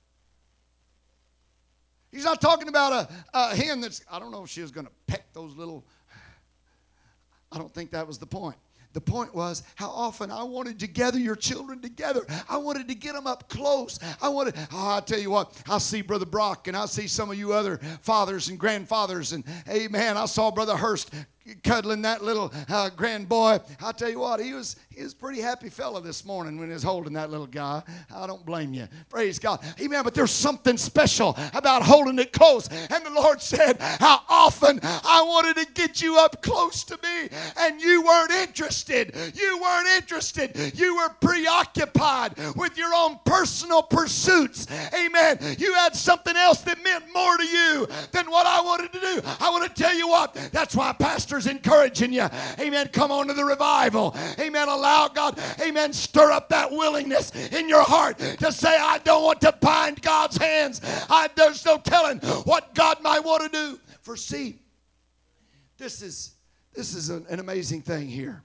He's not talking about a hen that's, I don't know if she was going to peck those little, I don't think that was the point. The point was how often I wanted to gather your children together. I wanted to get them up close. I tell you what, I see Brother Brock and I see some of you other fathers and grandfathers. And amen, I saw Brother Hurst cuddling that little grand boy. I'll tell you what, he was a pretty happy fella this morning when he was holding that little guy. I don't blame you. Praise God. Amen. But there's something special about holding it close. And the Lord said, how often I wanted to get you up close to me and you weren't interested. You weren't interested. You were preoccupied with your own personal pursuits. Amen. You had something else that meant more to you than what I wanted to do. I want to tell you what, that's why Pastor's encouraging you. Amen. Come on to the revival. Amen. Allow God, amen, stir up that willingness in your heart to say, I don't want to bind God's hands. There's no telling what God might want to do. For see, this is an amazing thing here.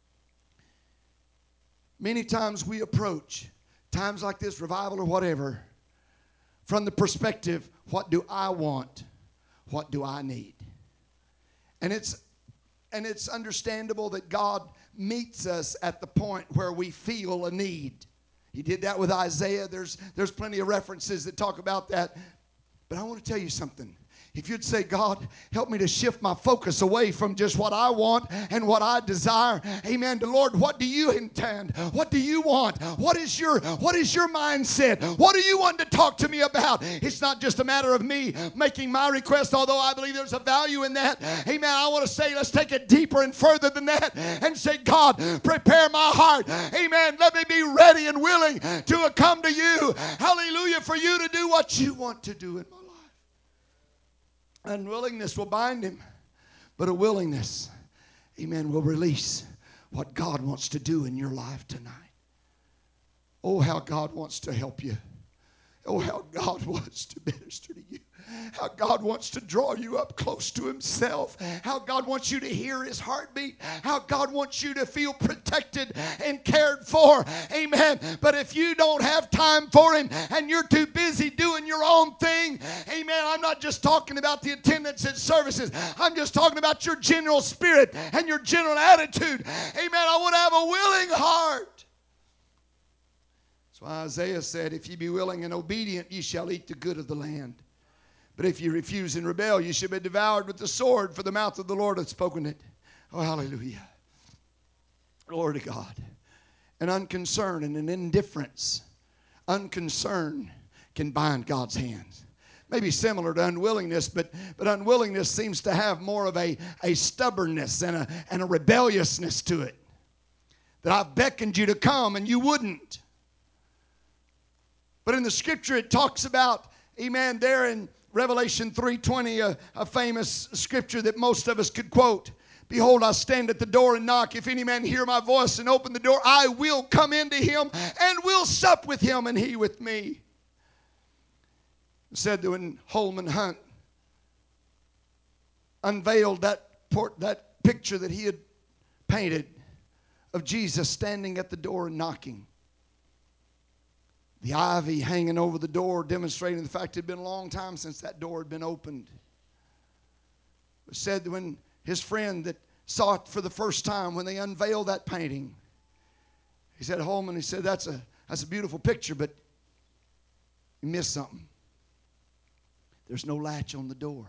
Many times we approach times like this, revival or whatever, from the perspective, what do I want? What do I need? And it's understandable that God meets us at the point where we feel a need. He did that with Isaiah. There's plenty of references that talk about that. But I want to tell you something. If you'd say, God, help me to shift my focus away from just what I want and what I desire. Amen. The Lord, what do you intend? What do you want? What is your mindset? What do you want to talk to me about? It's not just a matter of me making my request, although I believe there's a value in that. Amen. I want to say, let's take it deeper and further than that and say, God, prepare my heart. Amen. Let me be ready and willing to come to you. Hallelujah. For you to do what you want to do in my life. Unwillingness will bind him, but a willingness, amen, will release what God wants to do in your life tonight. Oh, how God wants to help you. Oh, how God wants to minister to you. How God wants to draw you up close to himself. How God wants you to hear his heartbeat. How God wants you to feel protected and cared for. Amen. But if you don't have time for him and you're too busy doing your own thing, amen, I'm not just talking about the attendance at services. I'm just talking about your general spirit and your general attitude. Amen. I want to have a willing heart. That's why Isaiah said, if ye be willing and obedient, ye shall eat the good of the land. But if you refuse and rebel, you shall be devoured with the sword, for the mouth of the Lord hath spoken it. Oh, hallelujah. Glory to God. An unconcern and an indifference. Unconcern can bind God's hands. Maybe similar to unwillingness, but unwillingness seems to have more of a stubbornness and a rebelliousness to it. That I've beckoned you to come and you wouldn't. But in the scripture it talks about, amen, there in Revelation 3:20, a famous scripture that most of us could quote. Behold, I stand at the door and knock. If any man hear my voice and open the door, I will come into him and will sup with him and he with me. It said that when Holman Hunt unveiled that picture that he had painted of Jesus standing at the door and knocking. The ivy hanging over the door demonstrating the fact it had been a long time since that door had been opened. It said that when his friend that saw it for the first time, when they unveiled that painting, he said, Holman, he said, that's a beautiful picture, but you missed something. There's no latch on the door.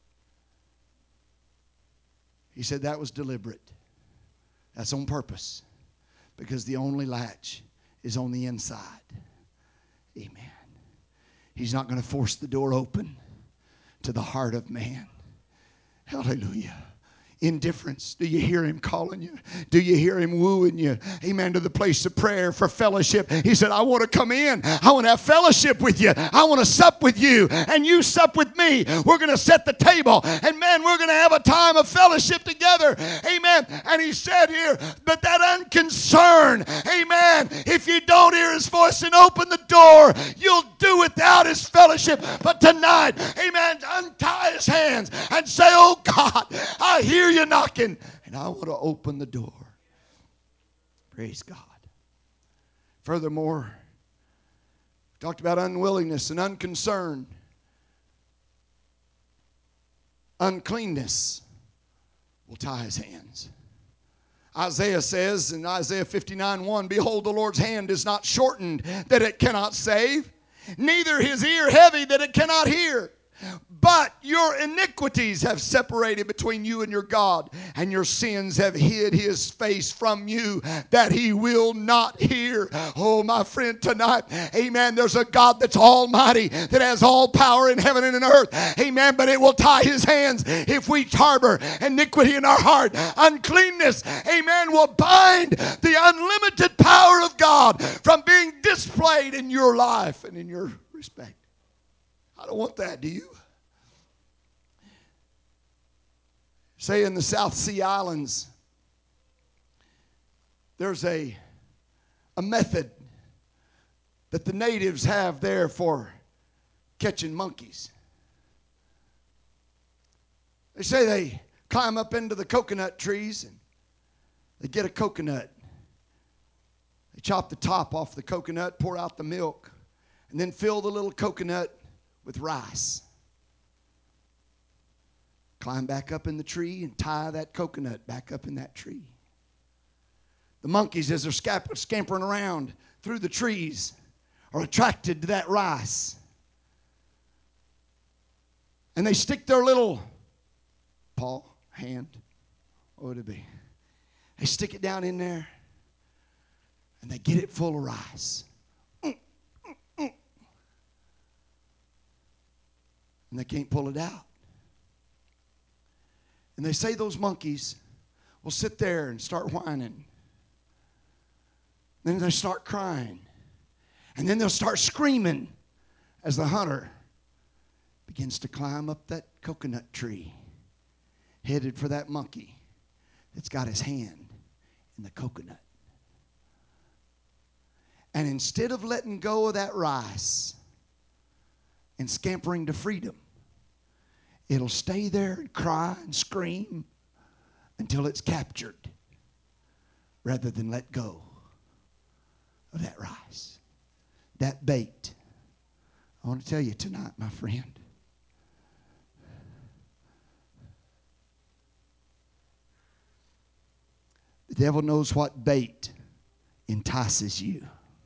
He said that was deliberate. That's on purpose, because the only latch is on the inside. Amen. He's not going to force the door open to the heart of man. Hallelujah. Indifference. Do you hear him calling you? Do you hear him wooing you? Amen. To the place of prayer for fellowship. He said, I want to come in. I want to have fellowship with you. I want to sup with you. And you sup with me. We're going to set the table. And man, we're going to have a time of fellowship together. Amen. And he said here, but that unconcern. Amen. If you don't hear his voice and open the door, you'll do without his fellowship. But tonight, amen, untie his hands and say, oh God, I hear you knocking, and I want to open the door. Praise God. Furthermore, we talked about unwillingness and unconcern. Uncleanness will tie his hands. Isaiah says in Isaiah 59:1, behold, the Lord's hand is not shortened that it cannot save, neither his ear heavy that it cannot hear. But your iniquities have separated between you and your God, and your sins have hid his face from you, that he will not hear. Oh, my friend, tonight, amen, there's a God that's almighty, that has all power in heaven and in earth. Amen, but it will tie his hands if we harbor iniquity in our heart. Uncleanness, amen, will bind the unlimited power of God from being displayed in your life and in your respect. I don't want that, do you? Say in the South Sea Islands, there's a method that the natives have there for catching monkeys. They say they climb up into the coconut trees and they get a coconut. They chop the top off the coconut, pour out the milk, and then fill the little coconut with rice. Climb back up in the tree and tie that coconut back up in that tree. The monkeys, as they're scampering around through the trees, are attracted to that rice. And they stick their little paw, hand, what would it be? They stick it down in there, and they get it full of rice. And they can't pull it out. And they say those monkeys will sit there and start whining. Then they start crying. And then they'll start screaming as the hunter begins to climb up that coconut tree, headed for that monkey that's got his hand in the coconut. And instead of letting go of that rice and scampering to freedom, it'll stay there and cry and scream until it's captured, rather than let go of that rice, that bait. I want to tell you tonight, my friend, the devil knows what bait entices you.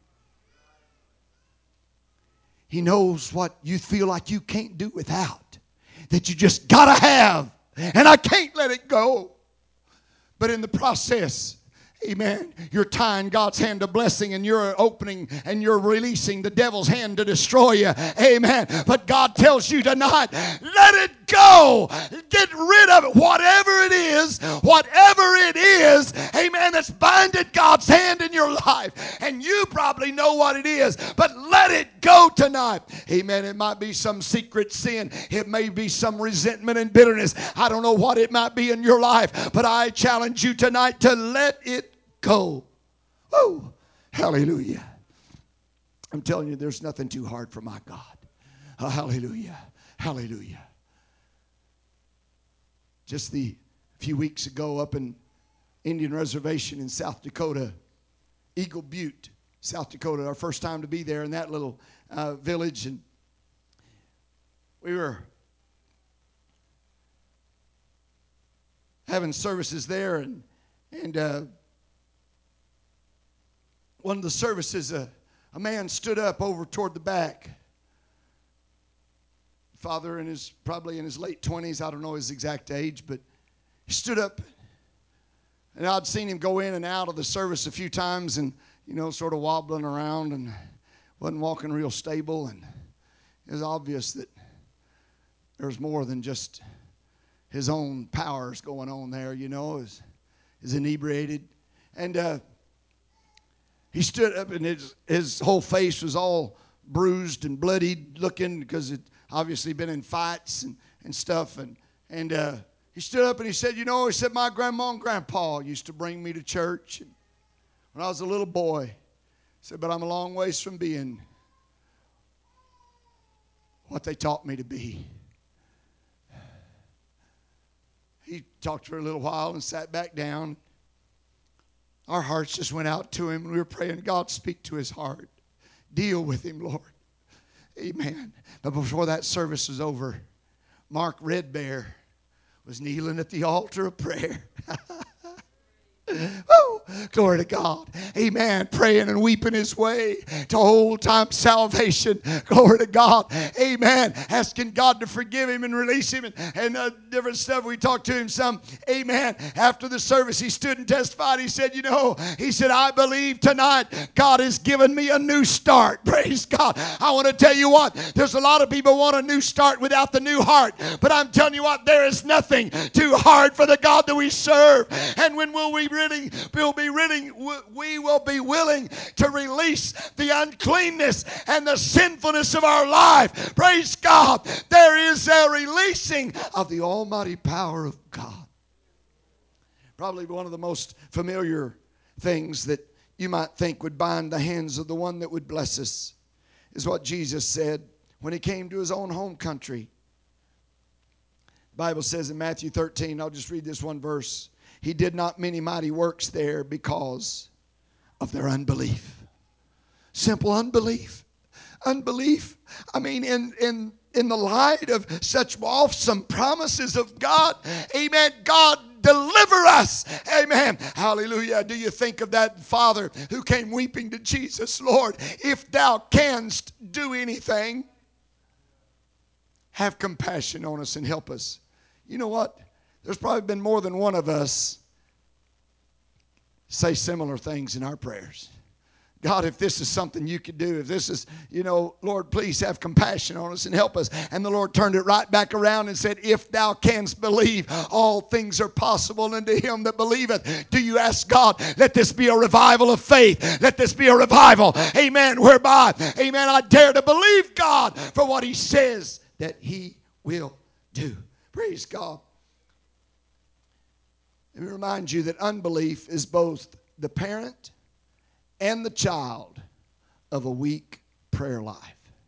He knows what you feel like you can't do without, that you just gotta have, and I can't let it go. But in the process, amen, you're tying God's hand to blessing, and you're opening and you're releasing the devil's hand to destroy you. Amen. But God tells you tonight, let it go. Get rid of it. Whatever it is, amen, that's binded God's hand in your life. And you probably know what it is, but let it go tonight. Amen. It might be some secret sin. It may be some resentment and bitterness. I don't know what it might be in your life, but I challenge you tonight to let it go. Oh, hallelujah. I'm telling you, there's nothing too hard for my God. Oh, hallelujah. Hallelujah. Just a few weeks ago up in Indian Reservation in South Dakota, Eagle Butte, South Dakota, our first time to be there in that little village. And we were having services there, and one of the services, a man stood up over toward the back. Father probably in his late 20s, I don't know his exact age, but he stood up, and I'd seen him go in and out of the service a few times, and sort of wobbling around and wasn't walking real stable, and it was obvious that there was more than just his own powers going on there, is inebriated. And he stood up, and his whole face was all bruised and bloodied looking, because it obviously been in fights and stuff. And he stood up and he said, he said, my grandma and grandpa used to bring me to church when I was a little boy. He said, but I'm a long ways from being what they taught me to be. He talked for a little while and sat back down. Our hearts just went out to him, and we were praying, God, speak to his heart. Deal with him, Lord. Amen. But before that service was over, Mark Redbear was kneeling at the altar of prayer. Oh, glory to God. Amen. Praying and weeping his way to old time salvation. Glory to God. Amen. Asking God to forgive him and release him and different stuff. We talked to him some. Amen. After the service, he stood and testified. He said, he said, I believe tonight God has given me a new start. Praise God. I want to tell you what, there's a lot of people want a new start without the new heart. But I'm telling you what, there is nothing too hard for the God that we serve. And when will we will be willing to release the uncleanness and the sinfulness of our life. Praise God. There is a releasing of the almighty power of God. Probably one of the most familiar things that you might think would bind the hands of the one that would bless us is what Jesus said when he came to his own home country. The Bible says in Matthew 13, I'll just read this one verse. He did not many mighty works there because of their unbelief. Simple unbelief. Unbelief. I mean, in the light of such awesome promises of God, amen, God deliver us. Amen. Hallelujah. Do you think of that father who came weeping to Jesus? Lord, if thou canst do anything, have compassion on us and help us. You know what? There's probably been more than one of us say similar things in our prayers. God, if this is something you could do, if this is, Lord, please have compassion on us and help us. And the Lord turned it right back around and said, if thou canst believe, all things are possible unto him that believeth. Do you ask God, let this be a revival of faith. Let this be a revival, amen, whereby, amen, I dare to believe God for what he says that he will do. Praise God. Let me remind you that unbelief is both the parent and the child of a weak prayer life.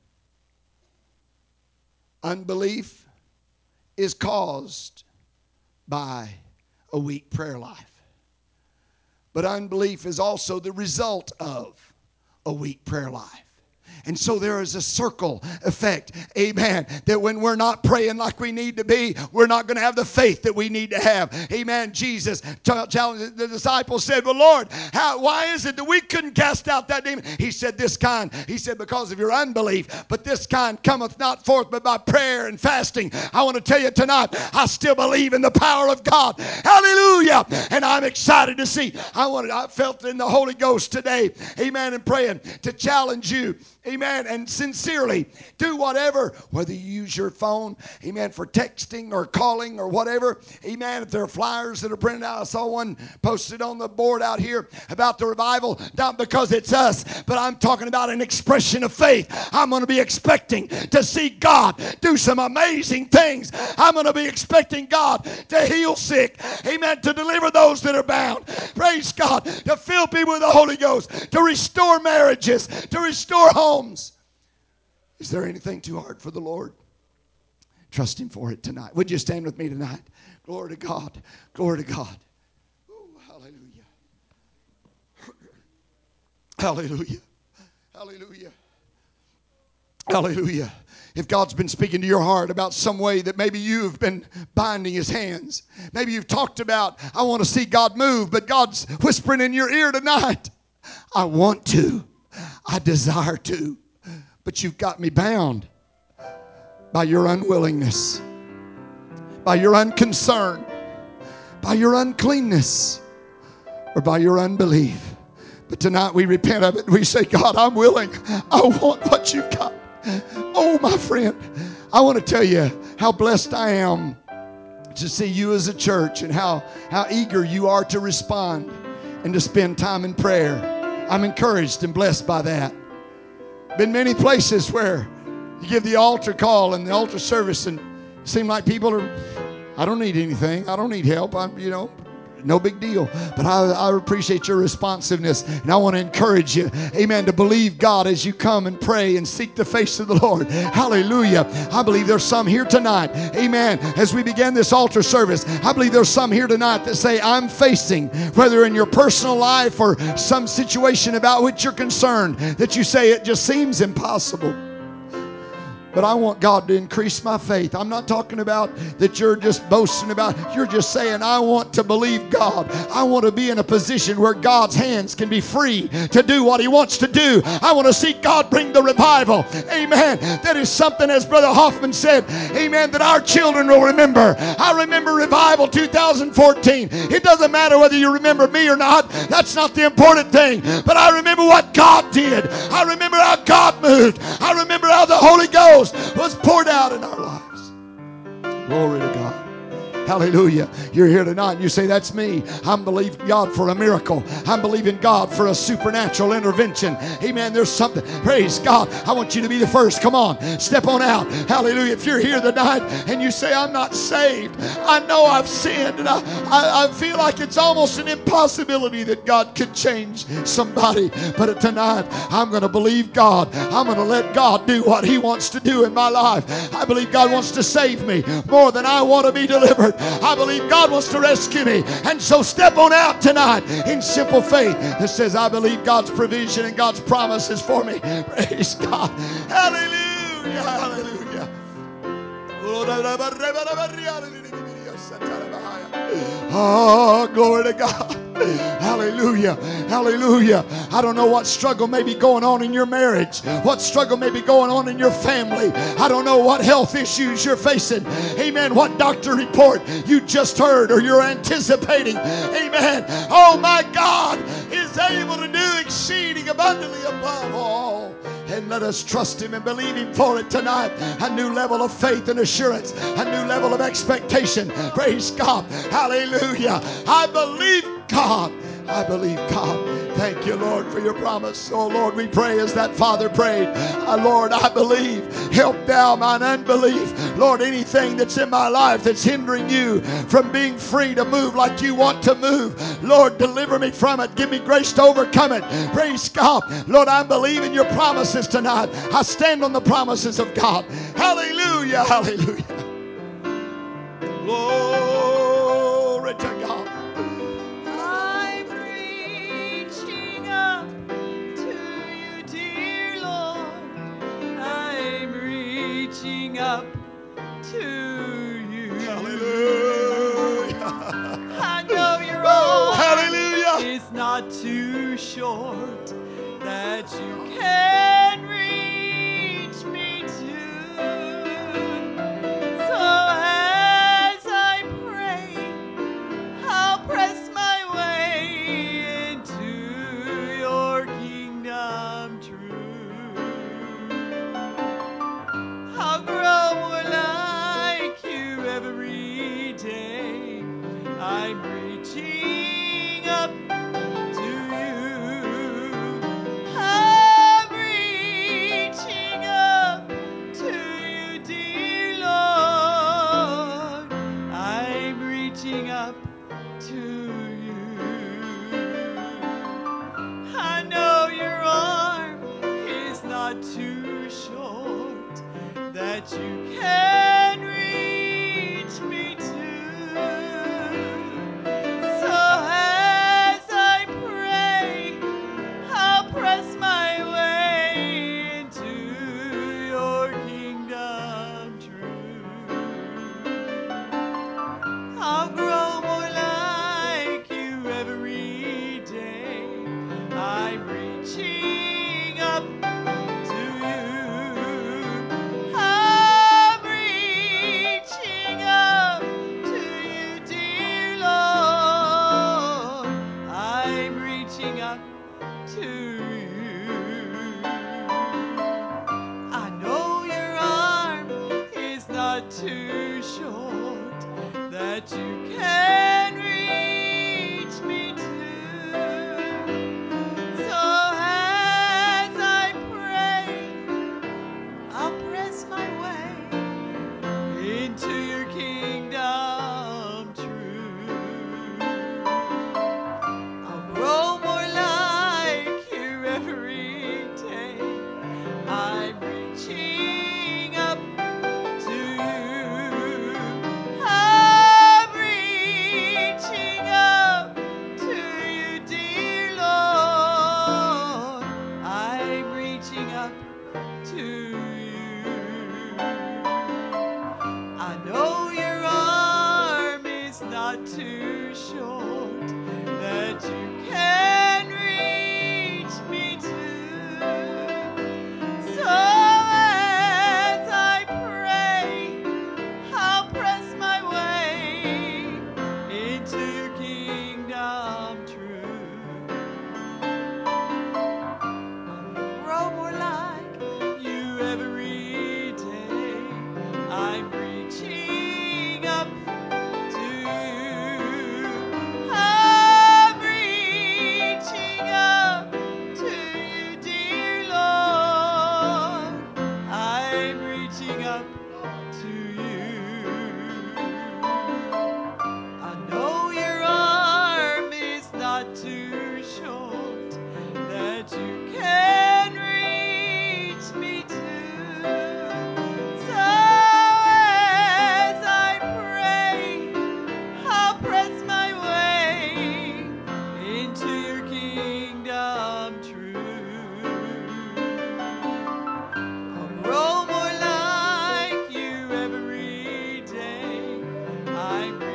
Unbelief is caused by a weak prayer life. But unbelief is also the result of a weak prayer life. And so there is a circle effect, amen, that when we're not praying like we need to be, we're not going to have the faith that we need to have. Amen. Jesus challenged the disciples, said, well, Lord, why is it that we couldn't cast out that demon? He said, because of your unbelief, but this kind cometh not forth but by prayer and fasting. I want to tell you tonight, I still believe in the power of God. Hallelujah. And I'm excited to see. I felt in the Holy Ghost today, amen, and praying to challenge you, amen, and sincerely do whatever, whether you use your phone, amen, for texting or calling or whatever, amen. If there are flyers that are printed out, I saw one posted on the board out here about the revival, not because it's us, but I'm talking about an expression of faith. I'm going to be expecting to see God do some amazing things. I'm going to be expecting God to heal sick, amen, to deliver those that are bound, praise God, to fill people with the Holy Ghost, to restore marriages, to restore homes. Is there anything too hard for the Lord? Trust him for it tonight. Would you stand with me tonight? Glory to God. Glory to God. Ooh, hallelujah. Hallelujah. Hallelujah. Hallelujah. If God's been speaking to your heart about some way that maybe you've been binding his hands, maybe you've talked about, I want to see God move, but God's whispering in your ear tonight, I want to. I desire to, but you've got me bound by your unwillingness, by your unconcern, by your uncleanness, or by your unbelief. But tonight we repent of it and we say, God, I'm willing. I want what you've got. Oh, my friend, I want to tell you how blessed I am to see you as a church and how eager you are to respond and to spend time in prayer. I'm encouraged and blessed by that. Been many places where you give the altar call and the altar service and it seems like people are, I don't need anything. I don't need help. No big deal. But I appreciate your responsiveness. And I want to encourage you, amen, to believe God as you come and pray and seek the face of the Lord. Hallelujah. I believe there's some here tonight, amen, as we begin this altar service, I believe there's some here tonight that say, I'm facing, whether in your personal life or some situation about which you're concerned, that you say it just seems impossible. But I want God to increase my faith. I'm not talking about that you're just boasting about. You're just saying, I want to believe God. I want to be in a position where God's hands can be free to do what he wants to do. I want to see God bring the revival. Amen. That is something, as Brother Hoffman said, amen, that our children will remember. I remember Revival 2014. It doesn't matter whether you remember me or not. That's not the important thing. But I remember what God did. I remember how God moved. I remember how the Holy Ghost was poured out in our lives. Glory to God. Hallelujah. You're here tonight and you say, that's me. I'm believing God for a miracle. I'm believing God for a supernatural intervention. Amen. There's something. Praise God. I want you to be the first. Come on. Step on out. Hallelujah. If you're here tonight and you say, I'm not saved. I know I've sinned and I feel like it's almost an impossibility that God could change somebody. But tonight, I'm going to believe God. I'm going to let God do what he wants to do in my life. I believe God wants to save me more than I want to be delivered. I believe God wants to rescue me. And so step on out tonight in simple faith that says, I believe God's provision and God's promises for me. Praise God. Hallelujah. Hallelujah. Oh, glory to God. Hallelujah. Hallelujah. I don't know what struggle may be going on in your marriage, what struggle may be going on in your family. I don't know what health issues you're facing. Amen. What doctor report you just heard or you're anticipating. Amen. Oh, my God is able to do exceeding abundantly above all. And let us trust Him and believe Him for it tonight. A new level of faith and assurance, a new level of expectation. Praise God. Hallelujah. I believe God. I believe God. Thank you, Lord, for your promise. Oh, Lord, we pray as that father prayed. Lord, I believe. Help thou mine unbelief. Lord, anything that's in my life that's hindering you from being free to move like you want to move, Lord, deliver me from it. Give me grace to overcome it. Praise God. Lord, I believe in your promises tonight. I stand on the promises of God. Hallelujah. Hallelujah. Glory to God. I'm reaching up to you, dear Lord. I'm reaching up to you. Hallelujah. I know your Oh, arm hallelujah. is not too short that you can reach me to. So as I pray, I'll press my way into your kingdom true. I'll grow more like you every day. I'm reaching up to you. I'm reaching up to you, dear Lord. I'm reaching up to you. I know your arm is not too short that you can reach me to. So as I pray, I'll press my way into your kingdom true. I'll grow more like you every day. I'm reaching up to you. I'm reaching up to you, dear Lord. I'm reaching up to you. I know your arm is not too short that you can reach me to. So as I pray, I'll press my way into your kingdom true. I'll grow more like you every day. I'm reaching up to you. I'm reaching up to you, dear Lord. I'm reaching up to you. I know your arm is not too short that you can reach me to. So as I pray, I'll press my way into your kingdom true. Grow more like you every day. I'm reaching up to you. I'm reaching up to you, dear Lord. I'm reaching up to you. I know your arm is not too short that you can reach me to. So as I pray, I'll press my way into your kingdom true. I'll grow more like you every day. I'm